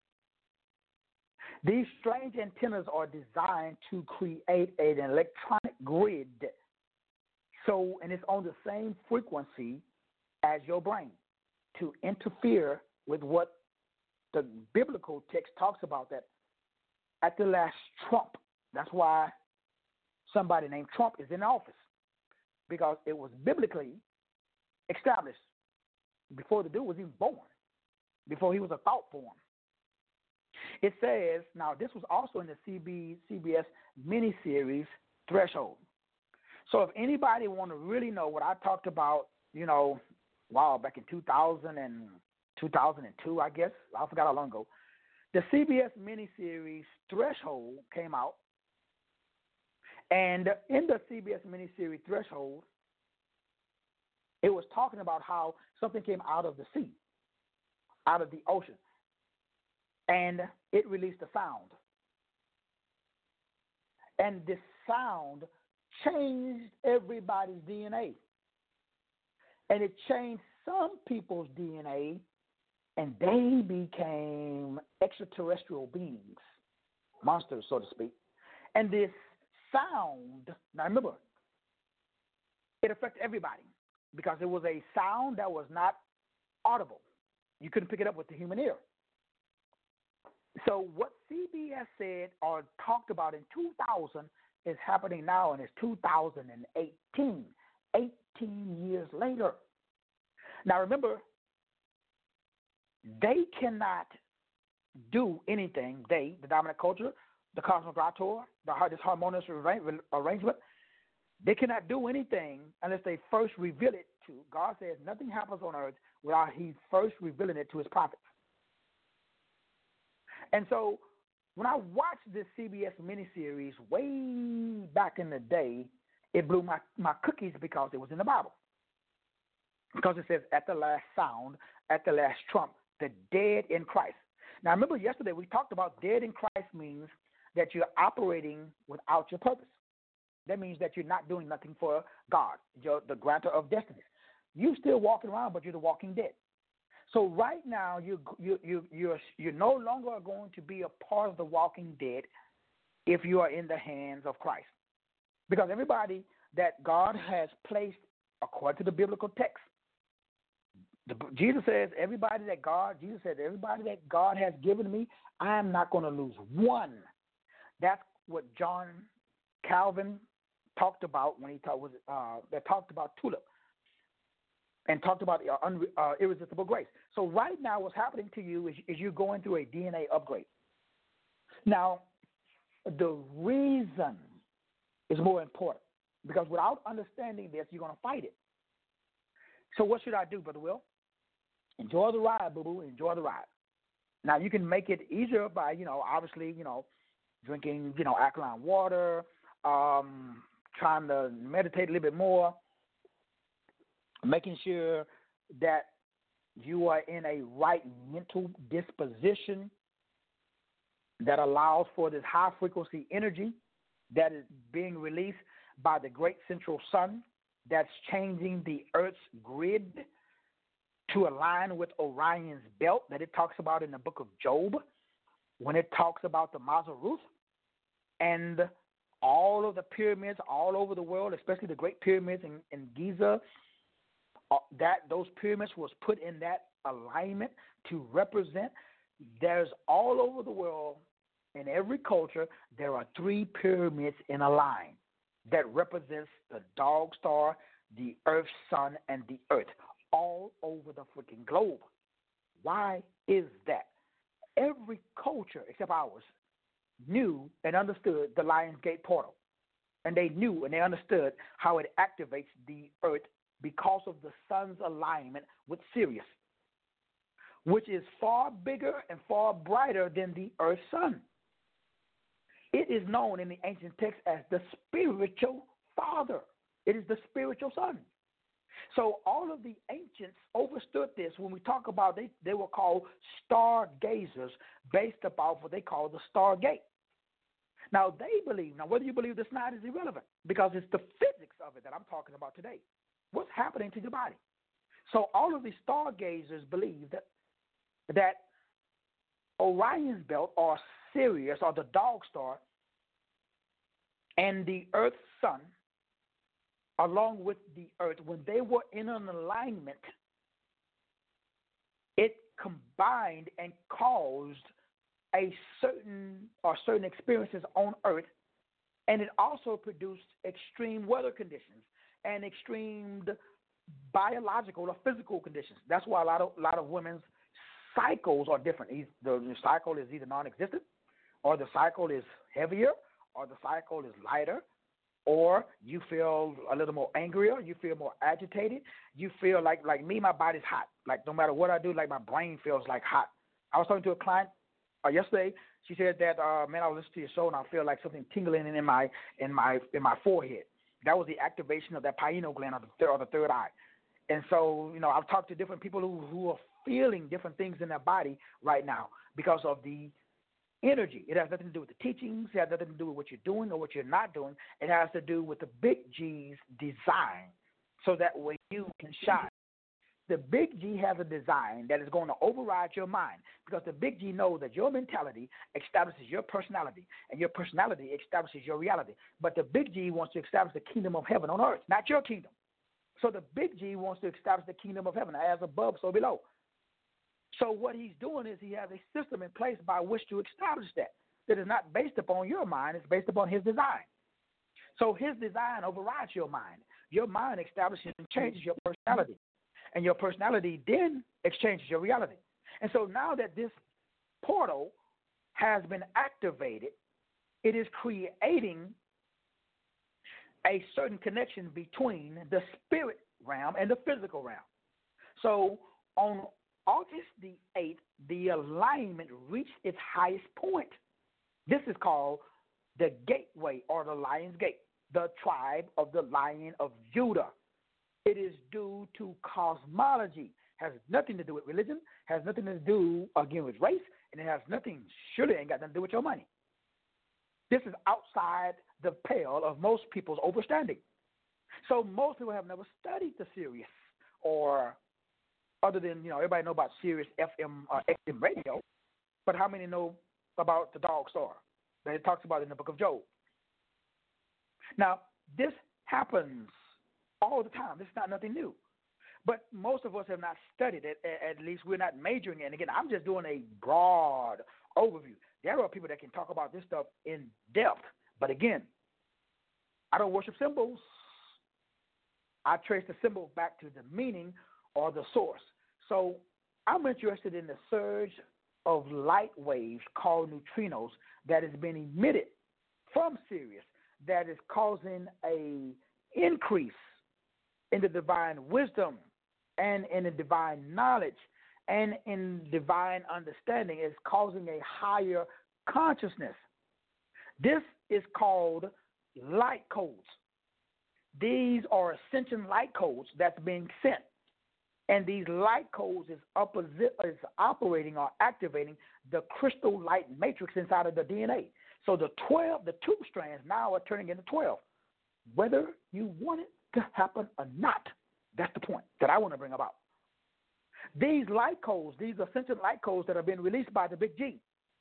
These strange antennas are designed to create an electronic grid. So, and it's on the same frequency as your brain to interfere with what the biblical text talks about, that at the last trump. That's why somebody named Trump is in office, because it was biblically established before the dude was even born, before he was a thought form. It says, now this was also in the C B, C B S miniseries Threshold. So if anybody want to really know what I talked about, you know, wow, back in two thousand and two thousand two, I guess, I forgot how long ago, the C B S miniseries Threshold came out. And in the C B S miniseries Threshold, it was talking about how something came out of the sea, out of the ocean, and it released a sound. And this sound changed everybody's D N A. And it changed some people's D N A, and they became extraterrestrial beings, monsters, so to speak. And this sound, now remember, it affected everybody because it was a sound that was not audible. You couldn't pick it up with the human ear. So what C B S said or talked about in two thousand is happening now, and it's two thousand eighteen, eighteen years later. Now remember, they cannot do anything, they, the dominant culture, the cosmocrator, the this harmonious arrangement, they cannot do anything unless they first reveal it to. God says nothing happens on earth without he first revealing it to his prophets. And so when I watched this C B S miniseries way back in the day, it blew my, my cookies because it was in the Bible. Because it says, at the last sound, at the last trump, the dead in Christ. Now, remember yesterday we talked about dead in Christ means that you're operating without your purpose. That means that you're not doing nothing for God, you're the grantor of destinies. You're still walking around, but you're the walking dead. So right now, you you you you're you're no longer going to be a part of the walking dead if you are in the hands of Christ, because everybody that God has placed according to the biblical text, the, Jesus says everybody that God Jesus said everybody that God has given me, I am not going to lose one. That's what John Calvin talked about when he talked was uh, that talked about tulip. And talked about uh, un, uh, irresistible grace. So right now what's happening to you is, is you're going through a D N A upgrade. Now, the reason is more important because without understanding this, you're going to fight it. So what should I do, Brother Will? Enjoy the ride, boo-boo. Enjoy the ride. Now, you can make it easier by, you know, obviously, you know, drinking, you know, alkaline water, um, trying to meditate a little bit more, making sure that you are in a right mental disposition that allows for this high-frequency energy that is being released by the great central sun that's changing the Earth's grid to align with Orion's belt that it talks about in the book of Job when it talks about the Mazaruth and all of the pyramids all over the world, especially the great pyramids in, in Giza. Uh, that those pyramids was put in that alignment to represent. There's all over the world, in every culture, there are three pyramids in a line that represents the dog star, the earth, sun, and the earth, all over the freaking globe. Why is that? Every culture except ours knew and understood the Lion's Gate portal, and they knew and they understood how it activates the earth because of the sun's alignment with Sirius, which is far bigger and far brighter than the earth's sun. It is known in the ancient text as the spiritual father. It is the spiritual son. So all of the ancients understood this when we talk about they, they were called stargazers based upon what they call the Stargate. Now they believe, now whether you believe this or not is irrelevant because it's the physics of it that I'm talking about today. What's happening to your body? So all of these stargazers believe that that Orion's belt or Sirius or the dog star and the earth's sun, along with the earth, when they were in an alignment, it combined and caused a certain or certain experiences on earth, and it also produced extreme weather conditions and extreme biological or physical conditions. That's why a lot of a lot of women's cycles are different. The, the cycle is either non-existent, or the cycle is heavier, or the cycle is lighter, or you feel a little more angrier, you feel more agitated, you feel like, like me, my body's hot. Like no matter what I do, like my brain feels like hot. I was talking to a client uh, yesterday. She said that, uh, man, I listen to your show and I feel like something tingling in my in my in my forehead. That was the activation of that pineal gland or the, third, or the third eye. And so, you know, I've talked to different people who, who are feeling different things in their body right now because of the energy. It has nothing to do with the teachings. It has nothing to do with what you're doing or what you're not doing. It has to do with the Big G's design so that way you can shine. The Big G has a design that is going to override your mind because the Big G knows that your mentality establishes your personality and your personality establishes your reality. But the Big G wants to establish the kingdom of heaven on earth, not your kingdom. So the Big G wants to establish the kingdom of heaven as above, so below. So what he's doing is he has a system in place by which to establish that. That is not based upon your mind, it's based upon his design. So his design overrides your mind. Your mind establishes and changes your personality. And your personality then exchanges your reality. And so now that this portal has been activated, it is creating a certain connection between the spirit realm and the physical realm. So on August the eighth, the alignment reached its highest point. This is called the gateway or the Lion's Gate, the tribe of the Lion of Judah. It is due to cosmology. Has nothing to do with religion, has nothing to do, again, with race, and it has nothing, surely ain't got nothing to do with your money. This is outside the pale of most people's understanding. So most people have never studied the Sirius, or other than, you know, everybody know about Sirius F M or X M radio, but how many know about the dog star that it talks about in the book of Job? Now, this happens all the time. This is not nothing new. But most of us have not studied it. At least we're not majoring in it. Again, I'm just doing a broad overview. There are people that can talk about this stuff in depth. But again, I don't worship symbols. I trace the symbol back to the meaning or the source. So I'm interested in the surge of light waves called neutrinos that is being emitted from Sirius that is causing a increase in the divine wisdom and in the divine knowledge and in divine understanding. Is causing a higher consciousness. This is called light codes. These are ascension light codes that's being sent. And these light codes is, opposite, is operating or activating the crystal light matrix inside of the D N A. So the twelve, the two strands now are turning into twelve. Whether you want it to happen or not, that's the point that I want to bring about. These light codes, these ascension light codes that are being released by the Big G,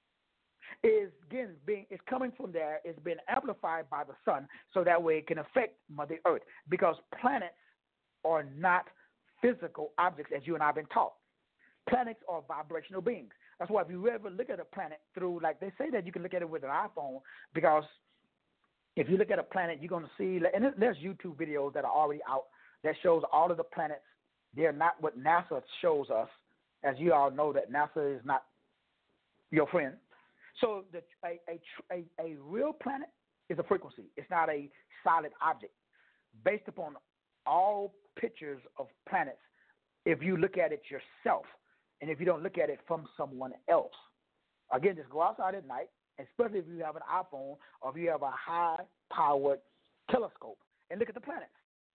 is again being is coming from there. It's been amplified by the sun, so that way it can affect Mother Earth. Because planets are not physical objects, as you and I have been taught. Planets are vibrational beings. That's why if you ever look at a planet through, like they say that you can look at it with an iPhone, because if you look at a planet, you're going to see, and there's YouTube videos that are already out that shows all of the planets. They're not what NASA shows us. As you all know, that NASA is not your friend. So the, a, a, a, a real planet is a frequency. It's not a solid object. Based upon all pictures of planets, if you look at it yourself, and if you don't look at it from someone else. Again, just go outside at night, especially if you have an iPhone or if you have a high-powered telescope, and look at the planets.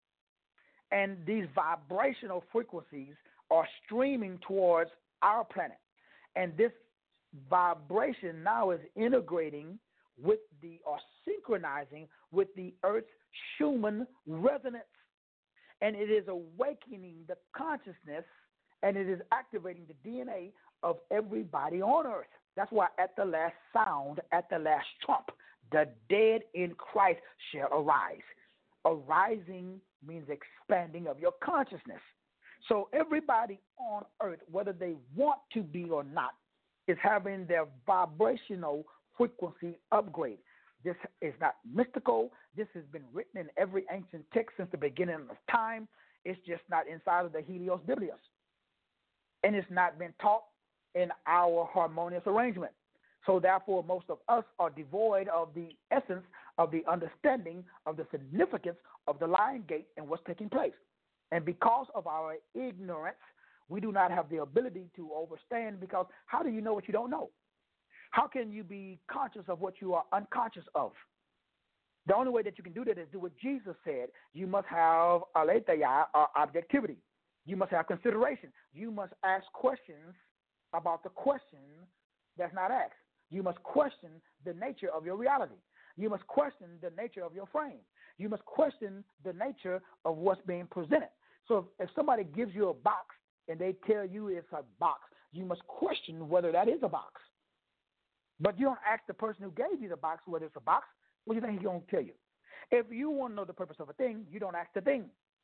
And these vibrational frequencies are streaming towards our planet. And this vibration now is integrating with the, or synchronizing with the Earth's Schumann resonance. And it is awakening the consciousness, and it is activating the D N A of everybody on Earth. That's why at the last sound, at the last trump, the dead in Christ shall arise. Arising means expanding of your consciousness. So everybody on Earth, whether they want to be or not, is having their vibrational frequency upgrade. This is not mystical. This has been written in every ancient text since the beginning of time. It's just not inside of the Helios Biblios. And it's not been taught in our harmonious arrangement. So therefore, most of us are devoid of the essence of the understanding of the significance of the Lion Gate and what's taking place. And because of our ignorance, we do not have the ability to understand, because how do you know what you don't know? How can you be conscious of what you are unconscious of? The only way that you can do that is do what Jesus said. You must have aletheia, or objectivity. You must have consideration. You must ask questions about the question that's not asked. You must question the nature of your reality. You must question the nature of your frame. You must question the nature of what's being presented. So if, if somebody gives you a box and they tell you it's a box, you must question whether that is a box. But you don't ask the person who gave you the box whether it's a box. What do you think he's going to tell you? If you want to know the purpose of a thing, you don't ask the thing.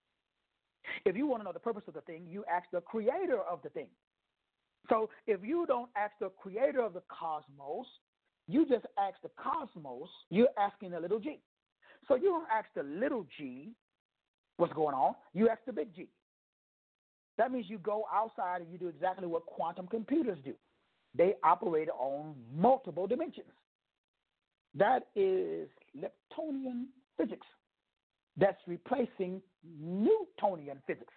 If you want to know the purpose of the thing, you ask the creator of the thing. So if you don't ask the creator of the cosmos, you just ask the cosmos, you're asking the little g. So you don't ask the little g what's going on, you ask the big G. That means you go outside and you do exactly what quantum computers do. They operate on multiple dimensions. That is Leptonian physics. That's replacing Newtonian physics.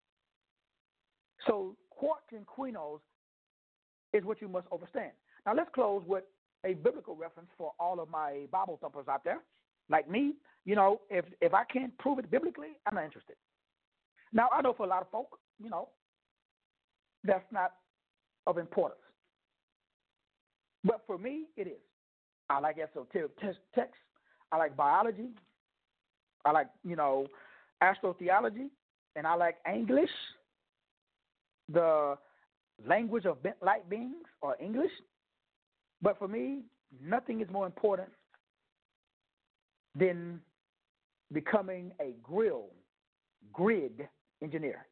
So quarks and quinons is what you must understand. Now let's close with a biblical reference for all of my Bible thumpers out there. Like me, you know, if if I can't prove it biblically, I'm not interested. Now, I know for a lot of folk, you know, that's not of importance. But for me, it is. I like esoteric texts. I like biology. I like, you know, astrotheology. And I like English, the language of light beings, or English. But for me, nothing is more important than becoming a grill, grid engineer.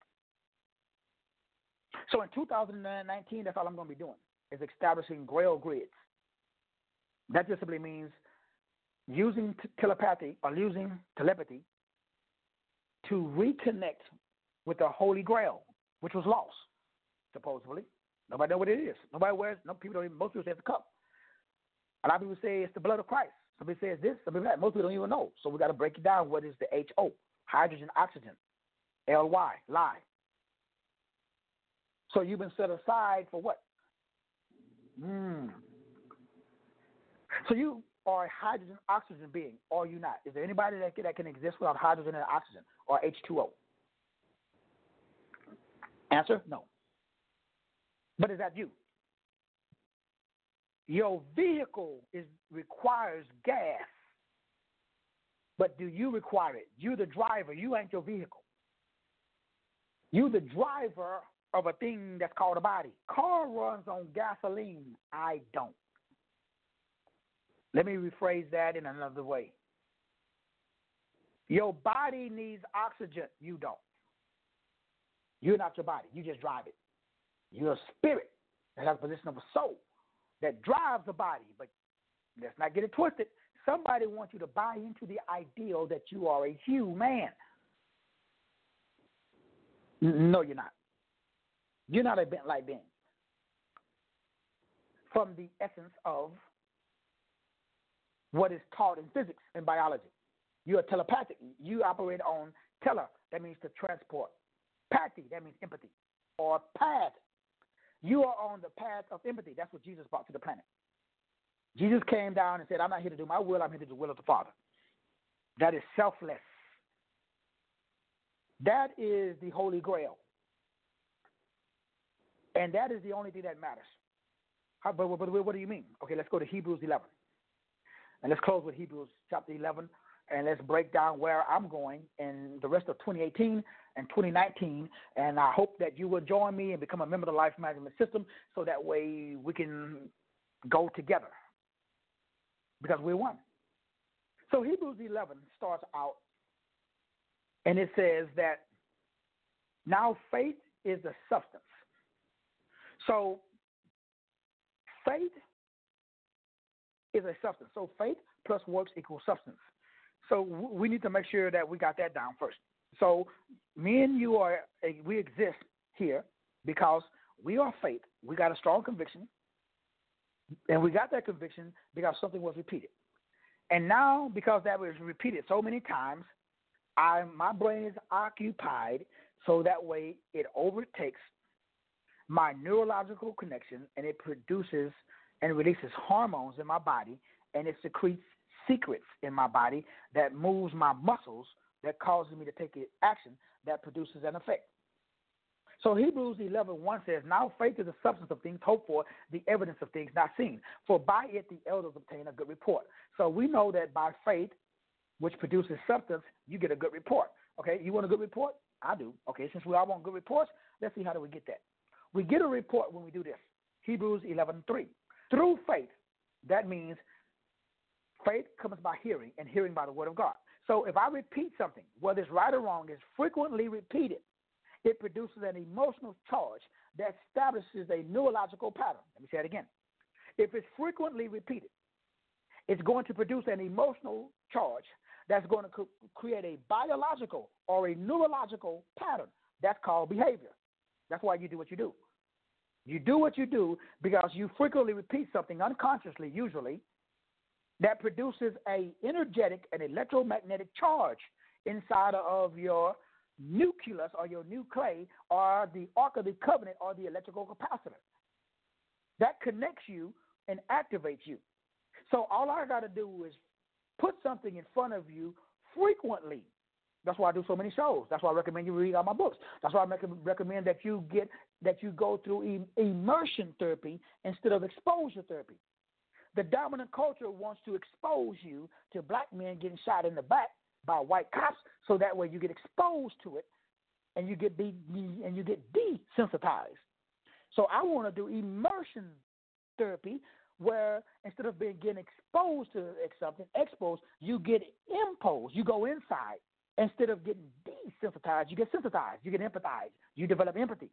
So in two thousand nineteen, that's all I'm going to be doing, is establishing Grail grids. That just simply means using t- telepathy or using telepathy to reconnect with the Holy Grail, which was lost, supposedly. Nobody knows what it is. Nobody wears, no people don't even, most people say it's a cup. A lot of people say it's the blood of Christ. Somebody says this, somebody that. Most people don't even know. So we got to break it down. What is the H O? Hydrogen, oxygen. L Y, lie. So you've been set aside for what? Mm. So you are a hydrogen, oxygen being, or are you not? Is there anybody that can, that can exist without hydrogen and oxygen, or H two O? Answer, no. But is that you? Your vehicle is requires gas, but do you require it? You the driver, you ain't your vehicle. You the driver of a thing that's called a body. Car runs on gasoline. I don't. Let me rephrase that in another way. Your body needs oxygen. You don't. You're not your body. You just drive it. You're a spirit that has a position of a soul that drives the body. But let's not get it twisted. Somebody wants you to buy into the ideal that you are a human. No, you're not. You're not a light being. From the essence of what is taught in physics and biology. You are telepathic. You operate on tele, that means to transport. Pathy, that means empathy. Or path. You are on the path of empathy. That's what Jesus brought to the planet. Jesus came down and said, I'm not here to do my will, I'm here to do the will of the Father. That is selfless. That is the Holy Grail. And that is the only thing that matters. How, but, but, but what do you mean? Okay, let's go to Hebrews eleven. And let's close with Hebrews chapter eleven, and let's break down where I'm going in the rest of twenty eighteen and twenty nineteen. And I hope that you will join me and become a member of the Life Management System so that way we can go together because we're one. So Hebrews eleven starts out, and it says that now faith is the substance. So faith is a substance. So faith plus works equals substance. So we need to make sure that we got that down first. So me and you are, we exist here because we are faith. We got a strong conviction, and we got that conviction because something was repeated. And now, because that was repeated so many times, I my brain is occupied so that way it overtakes my neurological connection, and it produces and releases hormones in my body, and it secretes secrets in my body that moves my muscles, that causes me to take action, that produces an effect. So Hebrews eleven one says, now faith is the substance of things hoped for, the evidence of things not seen. For by it the elders obtain a good report. So we know that by faith, which produces substance, you get a good report. Okay, you want a good report? I do. Okay, since we all want good reports, let's see how do we get that. We get a report when we do this. Hebrews eleven three. Through faith, that means faith comes by hearing, and hearing by the word of God. So if I repeat something, whether it's right or wrong, it's frequently repeated, it produces an emotional charge that establishes a neurological pattern. Let me say it again. If it's frequently repeated, it's going to produce an emotional charge that's going to co- create a biological or a neurological pattern. That's called behavior. That's why you do what you do. You do what you do because you frequently repeat something unconsciously, usually, that produces a energetic and electromagnetic charge inside of your nucleus or your nuclei or the Ark of the Covenant or the electrical capacitor. That connects you and activates you. So all I got to do is put something in front of you frequently. That's why I do so many shows. That's why I recommend you read all my books. That's why I recommend that you get that you go through e- immersion therapy instead of exposure therapy. The dominant culture wants to expose you to black men getting shot in the back by white cops, so that way you get exposed to it and you get de- and you get desensitized. So I want to do immersion therapy, where instead of being getting exposed to something, exposed, you get imposed. You go inside. Instead of getting desensitized, you get sensitized. You get empathized. You develop empathy.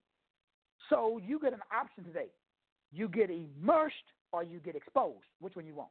So you get an option today. You get immersed or you get exposed. Which one you want?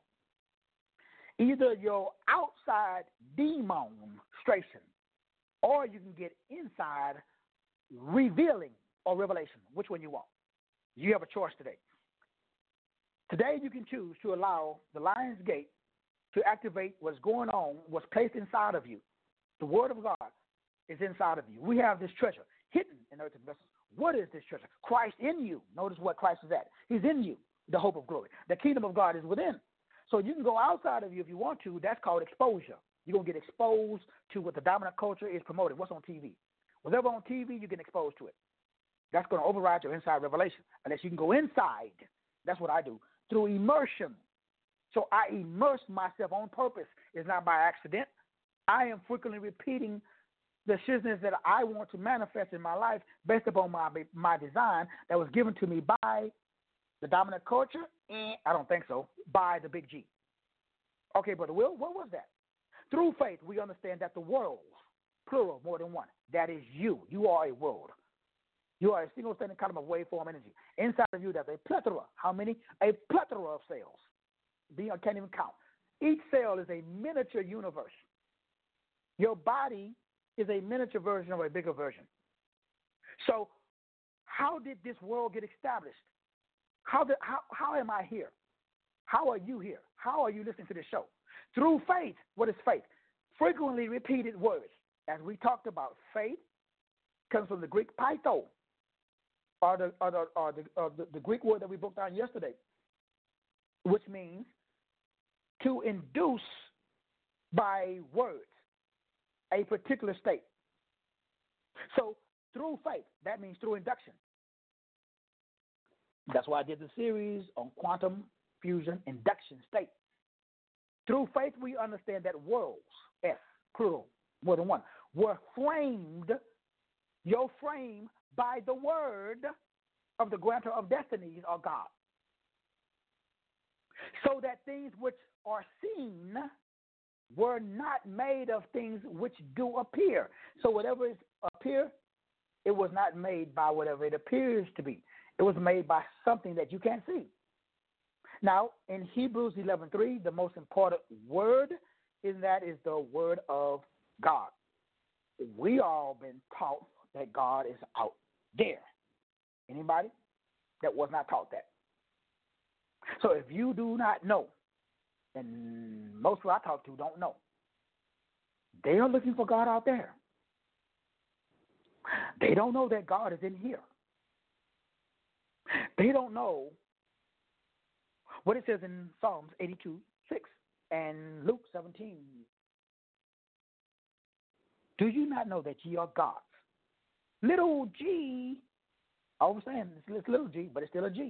Either your outside demonstration, or you can get inside revealing or revelation. Which one you want? You have a choice today. Today you can choose to allow the Lion's Gate to activate what's going on, what's placed inside of you. The Word of God is inside of you. We have this treasure hidden in earthen vessels. What is this treasure? Christ in you. Notice what Christ is at. He's in you, the hope of glory. The kingdom of God is within. So you can go outside of you if you want to. That's called exposure. You're going to get exposed to what the dominant culture is promoting. What's on T V? Whatever on T V, you get exposed to it. That's going to override your inside revelation. Unless you can go inside. That's what I do. Through immersion. So I immerse myself on purpose. It's not by accident. I am frequently repeating the business that I want to manifest in my life based upon my my design that was given to me by the dominant culture. Eh, I don't think so. By the big G. Okay, Brother Will, what was that? Through faith, we understand that the world, plural, more than one, that is you. You are a world. You are a single standing column of waveform energy. Inside of you, there's a plethora. How many? A plethora of cells. I can't even count. Each cell is a miniature universe. Your body is a miniature version of a bigger version. So how did this world get established? How, did, how, how am I here? How are you here? How are you listening to this show? Through faith. What is faith? Frequently repeated words. As we talked about, faith comes from the Greek phyto, or the, or the, or the, or the, the Greek word that we broke down yesterday, which means to induce by words a particular state. So through faith, that means through induction. That's why I did the series on quantum fusion induction state. Through faith, we understand that worlds, S, plural, more than one, were framed, your frame, by the word of the grantor of destinies, or God. So that things which are seen were not made of things which do appear. So whatever is appear, it was not made by whatever it appears to be. It was made by something that you can't see. Now, in Hebrews eleven three, the most important word in that is the word of God. We all been taught that God is out there. Anybody that was not taught that? So if you do not know, and most who I talk to don't know, they are looking for God out there. They don't know that God is in here. They don't know what it says in Psalms eighty-two six and Luke seventeen. Do you not know that ye are gods? Little g, I was saying it's little g, but it's still a G.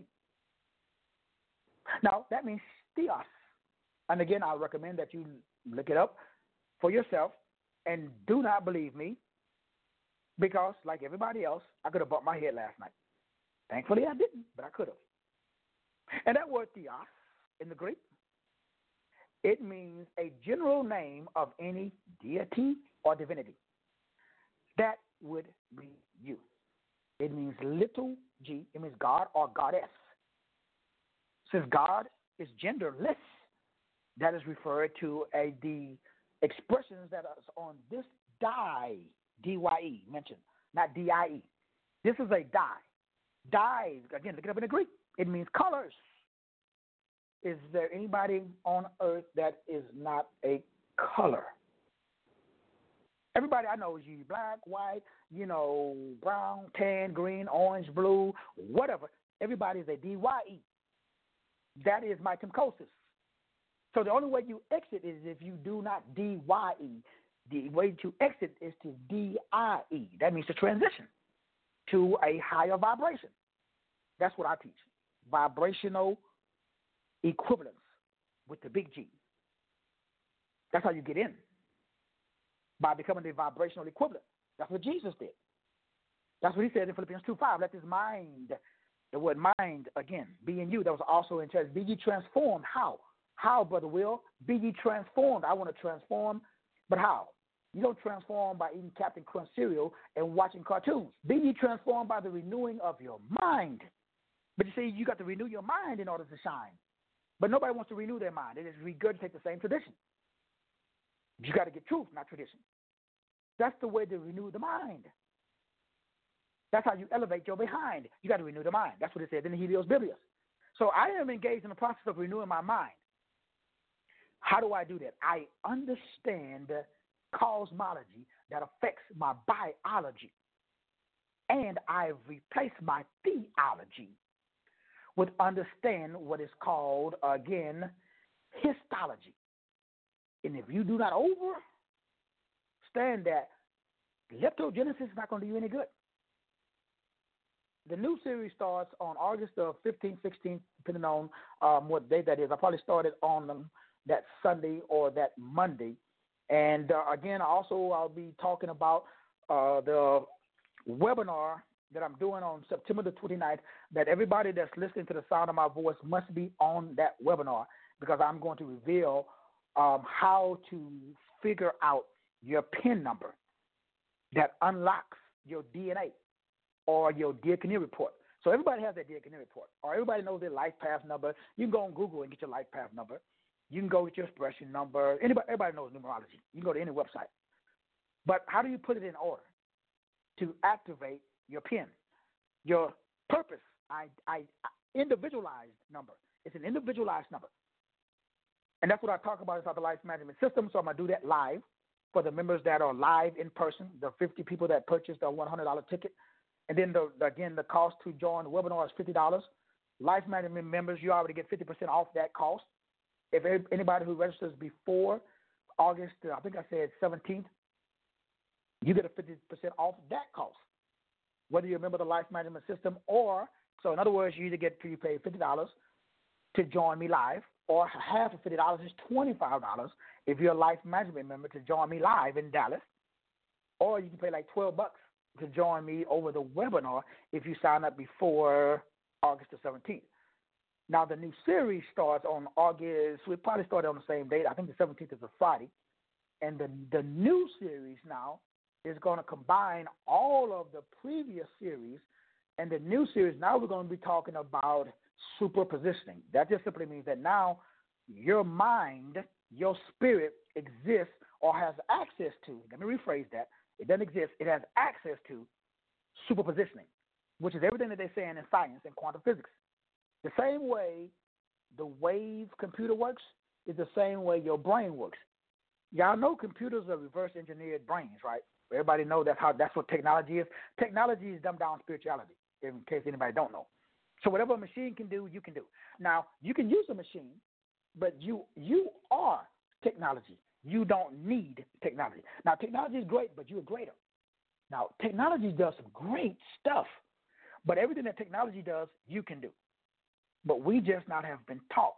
Now, that means theos. And again, I recommend that you look it up for yourself and do not believe me because, like everybody else, I could have bumped my head last night. Thankfully, I didn't, but I could have. And that word theos in the Greek, it means a general name of any deity or divinity. That would be you. It means little g. It means God or goddess. Since God is genderless, that is referred to a, the expressions that are on this die, D Y E, mentioned, not D I E. This is a die. Die, again, look it up in the Greek. It means colors. Is there anybody on earth that is not a color? Everybody I know is you black, white, you know, brown, tan, green, orange, blue, whatever. Everybody is a D Y E. That is my mycosis. So the only way you exit is if you do not D Y E. The way to exit is to D I E. That means to transition to a higher vibration. That's what I teach. Vibrational equivalence with the big G. That's how you get in. By becoming the vibrational equivalent. That's what Jesus did. That's what he said in Philippians two five. Let this mind, the word mind, again, be in you. That was also in church. Be ye transformed. How? How, Brother Will? Be ye transformed. I want to transform, but how? You don't transform by eating Captain Crunch cereal and watching cartoons. Be ye transformed by the renewing of your mind. But you see, you got to renew your mind in order to shine. But nobody wants to renew their mind. They just regurgitate the same tradition. You got to get truth, not tradition. That's the way to renew the mind. That's how you elevate your behind. You got to renew the mind. That's what it said in the Helios Biblios. So I am engaged in the process of renewing my mind. How do I do that? I understand cosmology that affects my biology, and I replace my theology with understand what is called, again, histology. And if you do not understand that, leptogenesis is not going to do you any good. The new series starts on August the fifteenth, sixteenth, depending on um, what day that is. I probably started on um, that Sunday or that Monday. And uh, again, also I'll be talking about uh, the webinar that I'm doing on September the twenty-ninth, that everybody that's listening to the sound of my voice must be on that webinar, because I'm going to reveal um, how to figure out your PIN number that unlocks your D N A or your Diaconia report. So everybody has their Diaconia report, or everybody knows their life path number. You can go on Google and get your life path number. You can go get your expression number. Anybody, everybody knows numerology. You can go to any website. But how do you put it in order to activate your PIN, your purpose, I, I, individualized number? It's an individualized number. And that's what I talk about inside the life management system. So I'm going to do that live for the members that are live in person, the fifty people that purchased the one hundred dollars ticket. And then, the, the, again, the cost to join the webinar is fifty dollars. Life management members, you already get fifty percent off that cost. If anybody who registers before August, I think I said seventeenth, you get a fifty percent off that cost, whether you're a member of the life management system or, so in other words, you either get you pay fifty dollars to join me live, or half of fifty dollars is twenty-five dollars if you're a life management member to join me live in Dallas, or you can pay like twelve bucks to join me over the webinar if you sign up before August the seventeenth. Now, the new series starts on August, we probably started on the same date. I think the seventeenth is a Friday. And the, the new series now is going to combine all of the previous series. And the new series, now we're going to be talking about superpositioning. That just simply means that now your mind, your spirit exists or has access to, let me rephrase that, it doesn't exist, it has access to superpositioning, which is everything that they're saying in science and quantum physics. The same way the wave computer works is the same way your brain works. Y'all know computers are reverse engineered brains, right? Everybody know that's how that's what technology is. Technology is dumbed down spirituality, in case anybody don't know. So whatever a machine can do, you can do. Now, you can use a machine, but you you are technology. You don't need technology. Now, technology is great, but you're greater. Now, technology does some great stuff, but everything that technology does, you can do. But we just not have been taught.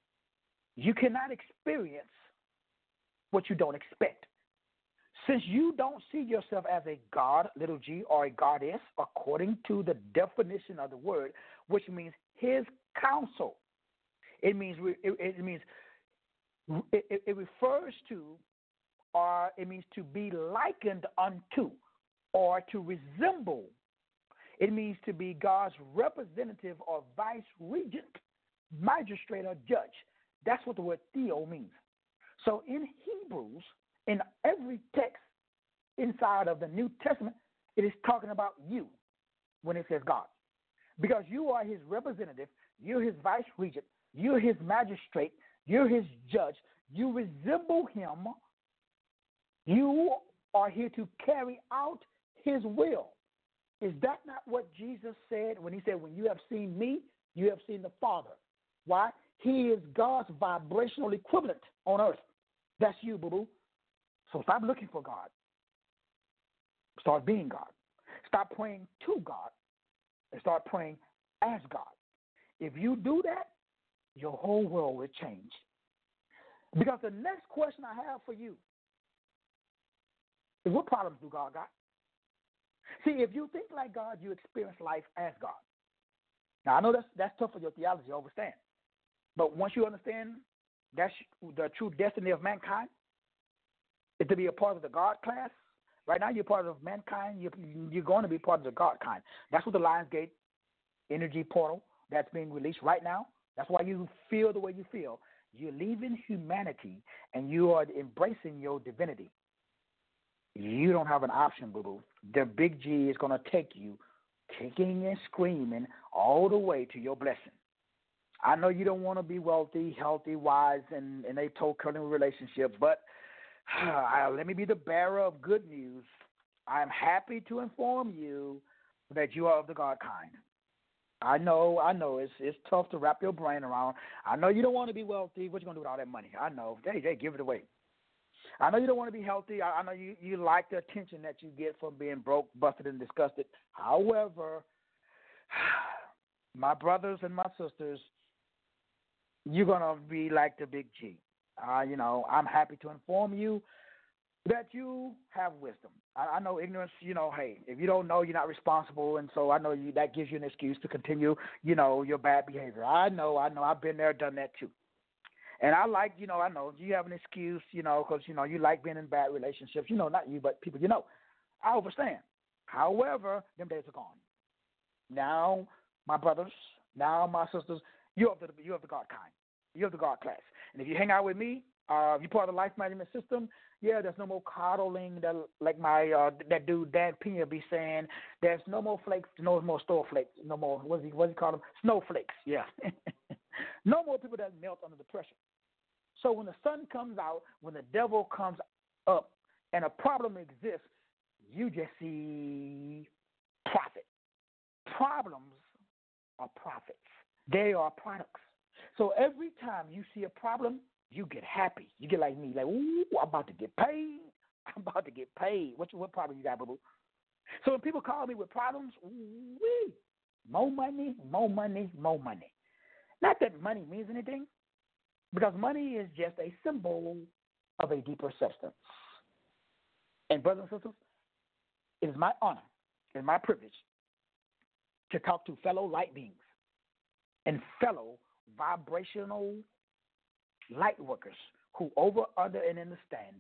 You cannot experience what you don't expect. Since you don't see yourself as a god, little g, or a goddess, according to the definition of the word, which means his counsel, it means it, it means it, it refers to, or it means to be likened unto, or to resemble. It means to be God's representative or vice regent, magistrate, or judge. That's what the word theo means. So in Hebrews, in every text inside of the New Testament, it is talking about you when it says God. Because you are his representative, you're his vice regent, you're his magistrate, you're his judge, you resemble him, you are here to carry out his will. Is that not what Jesus said when he said, when you have seen me, you have seen the Father? Why? He is God's vibrational equivalent on earth. That's you, boo-boo. So stop looking for God. Start being God. Stop praying to God and start praying as God. If you do that, your whole world will change. Because the next question I have for you is, what problems do God got? See, if you think like God, you experience life as God. Now, I know that's that's tough for your theology to understand. But once you understand that's the true destiny of mankind, is to be a part of the God class. Right now, you're part of mankind. You're, you're going to be part of the God kind. That's what the Lionsgate energy portal that's being released right now. That's why you feel the way you feel. You're leaving humanity, and you are embracing your divinity. You don't have an option, boo-boo. The big G is going to take you kicking and screaming all the way to your blessing. I know you don't want to be wealthy, healthy, wise, and in a toe-curling relationship, but uh, let me be the bearer of good news. I'm happy to inform you that you are of the God kind. I know, I know, it's it's tough to wrap your brain around. I know you don't want to be wealthy. What you going to do with all that money? I know. Hey, hey, give it away. I know you don't want to be healthy. I, I know you, you like the attention that you get from being broke, busted, and disgusted. However, my brothers and my sisters, you're going to be like the big G. Uh, you know, I'm happy to inform you that you have wisdom. I, I know ignorance, you know, hey, if you don't know, you're not responsible, and so I know you that gives you an excuse to continue, you know, your bad behavior. I know, I know, I've been there, done that too. And I like, you know, I know you have an excuse, you know, because, you know, you like being in bad relationships. You know, not you, but people you know. I understand. However, them days are gone. Now, my brothers, now my sisters, you're of the, you're of the God kind. You're of the God class. And if you hang out with me, uh, if you're part of the life management system, yeah, there's no more coddling that, like my uh, that dude Dan Pena be saying. There's no more flakes, no more store flakes, no more, what's he, what's he call them? Snowflakes, yeah. No more people that melt under the pressure. So when the sun comes out, when the devil comes up, and a problem exists, you just see profit. Problems are profits. They are products. So every time you see a problem, you get happy. You get like me, like, ooh, I'm about to get paid. I'm about to get paid. What, what problem you got, boo-boo? So when people call me with problems, wee, more money, more money, more money. Not that money means anything, because money is just a symbol of a deeper substance. And brothers and sisters, it is my honor and my privilege to talk to fellow light beings and fellow vibrational light workers who over, under, and understand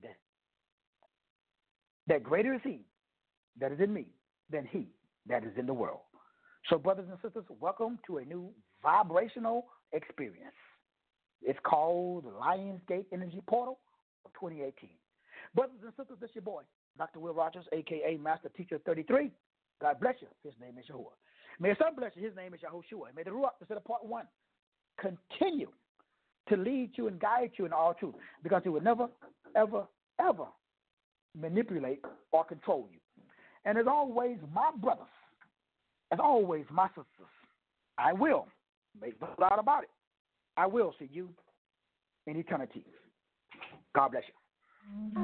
that greater is he that is in me than he that is in the world. So, brothers and sisters, welcome to a new vibrational experience. It's called the Lionsgate Energy Portal of twenty eighteen. Brothers and sisters, this is your boy, Doctor Will Rogers, a k a. Master Teacher thirty-three. God bless you. His name is Yahuwah. May his son bless you. His name is Yahushua. May the Ruach, instead of part one, continue to lead you and guide you in all truth, because he will never, ever, ever manipulate or control you. And as always, my brothers, as always, my sisters, I will make no doubt about it. I will see you in eternity. God bless you.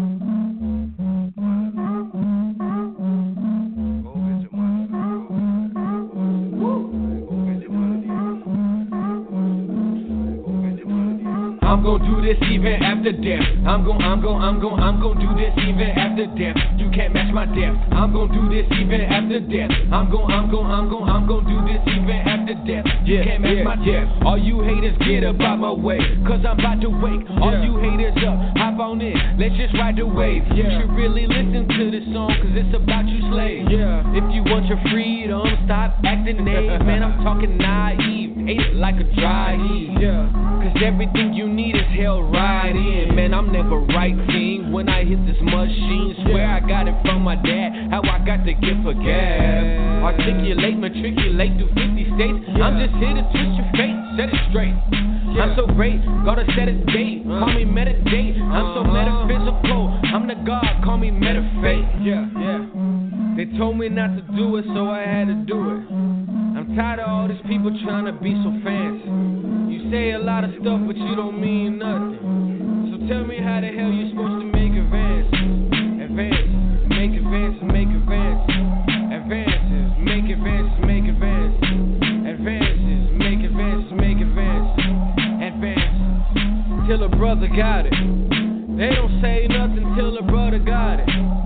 I'm gonna do this even after death. I'm gon' I'm gon' I'm gon' I'm gon' do this even after death. You can't match my depth. I'm gon' do this even after death. I'm gon' I'm gon' I'm gon' I'm gon' do this even after death. You can't match yeah, my depth. Yeah. All you haters get up out my way, cause I'm about to wake. All yeah. you haters up, hop on in. Let's just ride the wave. Yeah. You should really listen to this song, cause it's about you slave. Yeah. If you want your freedom, stop acting naive. Man, I'm talking naive. Hate it like a dry heat. Yeah. Cause everything you need is held right in. Man, I'm never right team when I hit this machine. Swear I got it from my dad, how I got the gift for gab. Articulate, matriculate through fifty states. I'm just here to twist your fate, set it straight. I'm so great, gotta set a date. Call me meditate, I'm so metaphysical. I'm the God, call me metafate. Yeah, yeah. They told me not to do it, so I had to do it. I'm tired of all these people trying to be so fancy. You say a lot of stuff, but you don't mean nothing. So tell me how the hell you supposed to make advances. Advances, make advances, make advances. Advances, make advances, make advances. Advances, make advances, make advances. Advances, till a brother got it. They don't say nothing till a brother got it.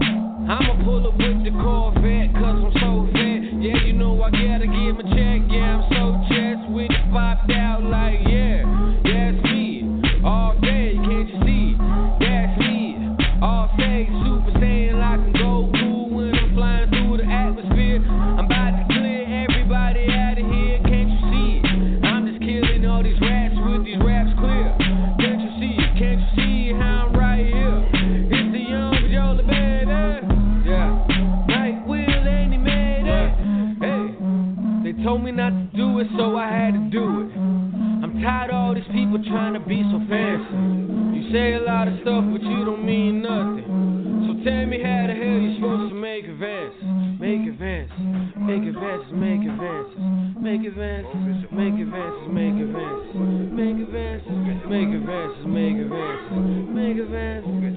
I'ma pull up with the Corvette, cause I'm so vet. Yeah, you know I gotta give a check. Yeah, I'm so chest with it popped out like, yeah, that's me. All day, can't you see? That's me. All day, super saiyan like I can go cool when I'm flying through the atmosphere. I'm about to clear everybody out of here, can't you see? I'm just killing all these rats with these raps clear. Can't you see? Can't you see how I'm right here? It's the young Joe baby. Told me not to do it, so I had to do it. tired of all these people trying to be so fancy. You say a lot of stuff, but you don't mean nothing. So tell me how the hell you supposed to make advances. Make advances, make advances, make advances. Make advances, make advances, make advances. Make advances, make advances, make advances. Make advances.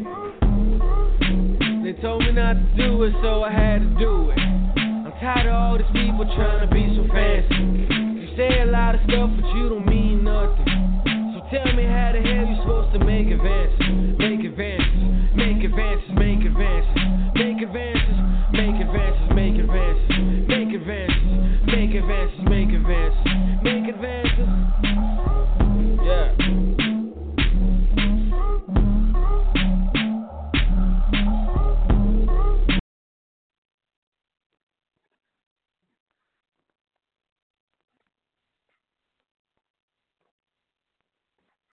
They told me not to do it, so I had to do it. I'm tired of all these people trying to be so fancy. You say a lot of stuff, but you don't mean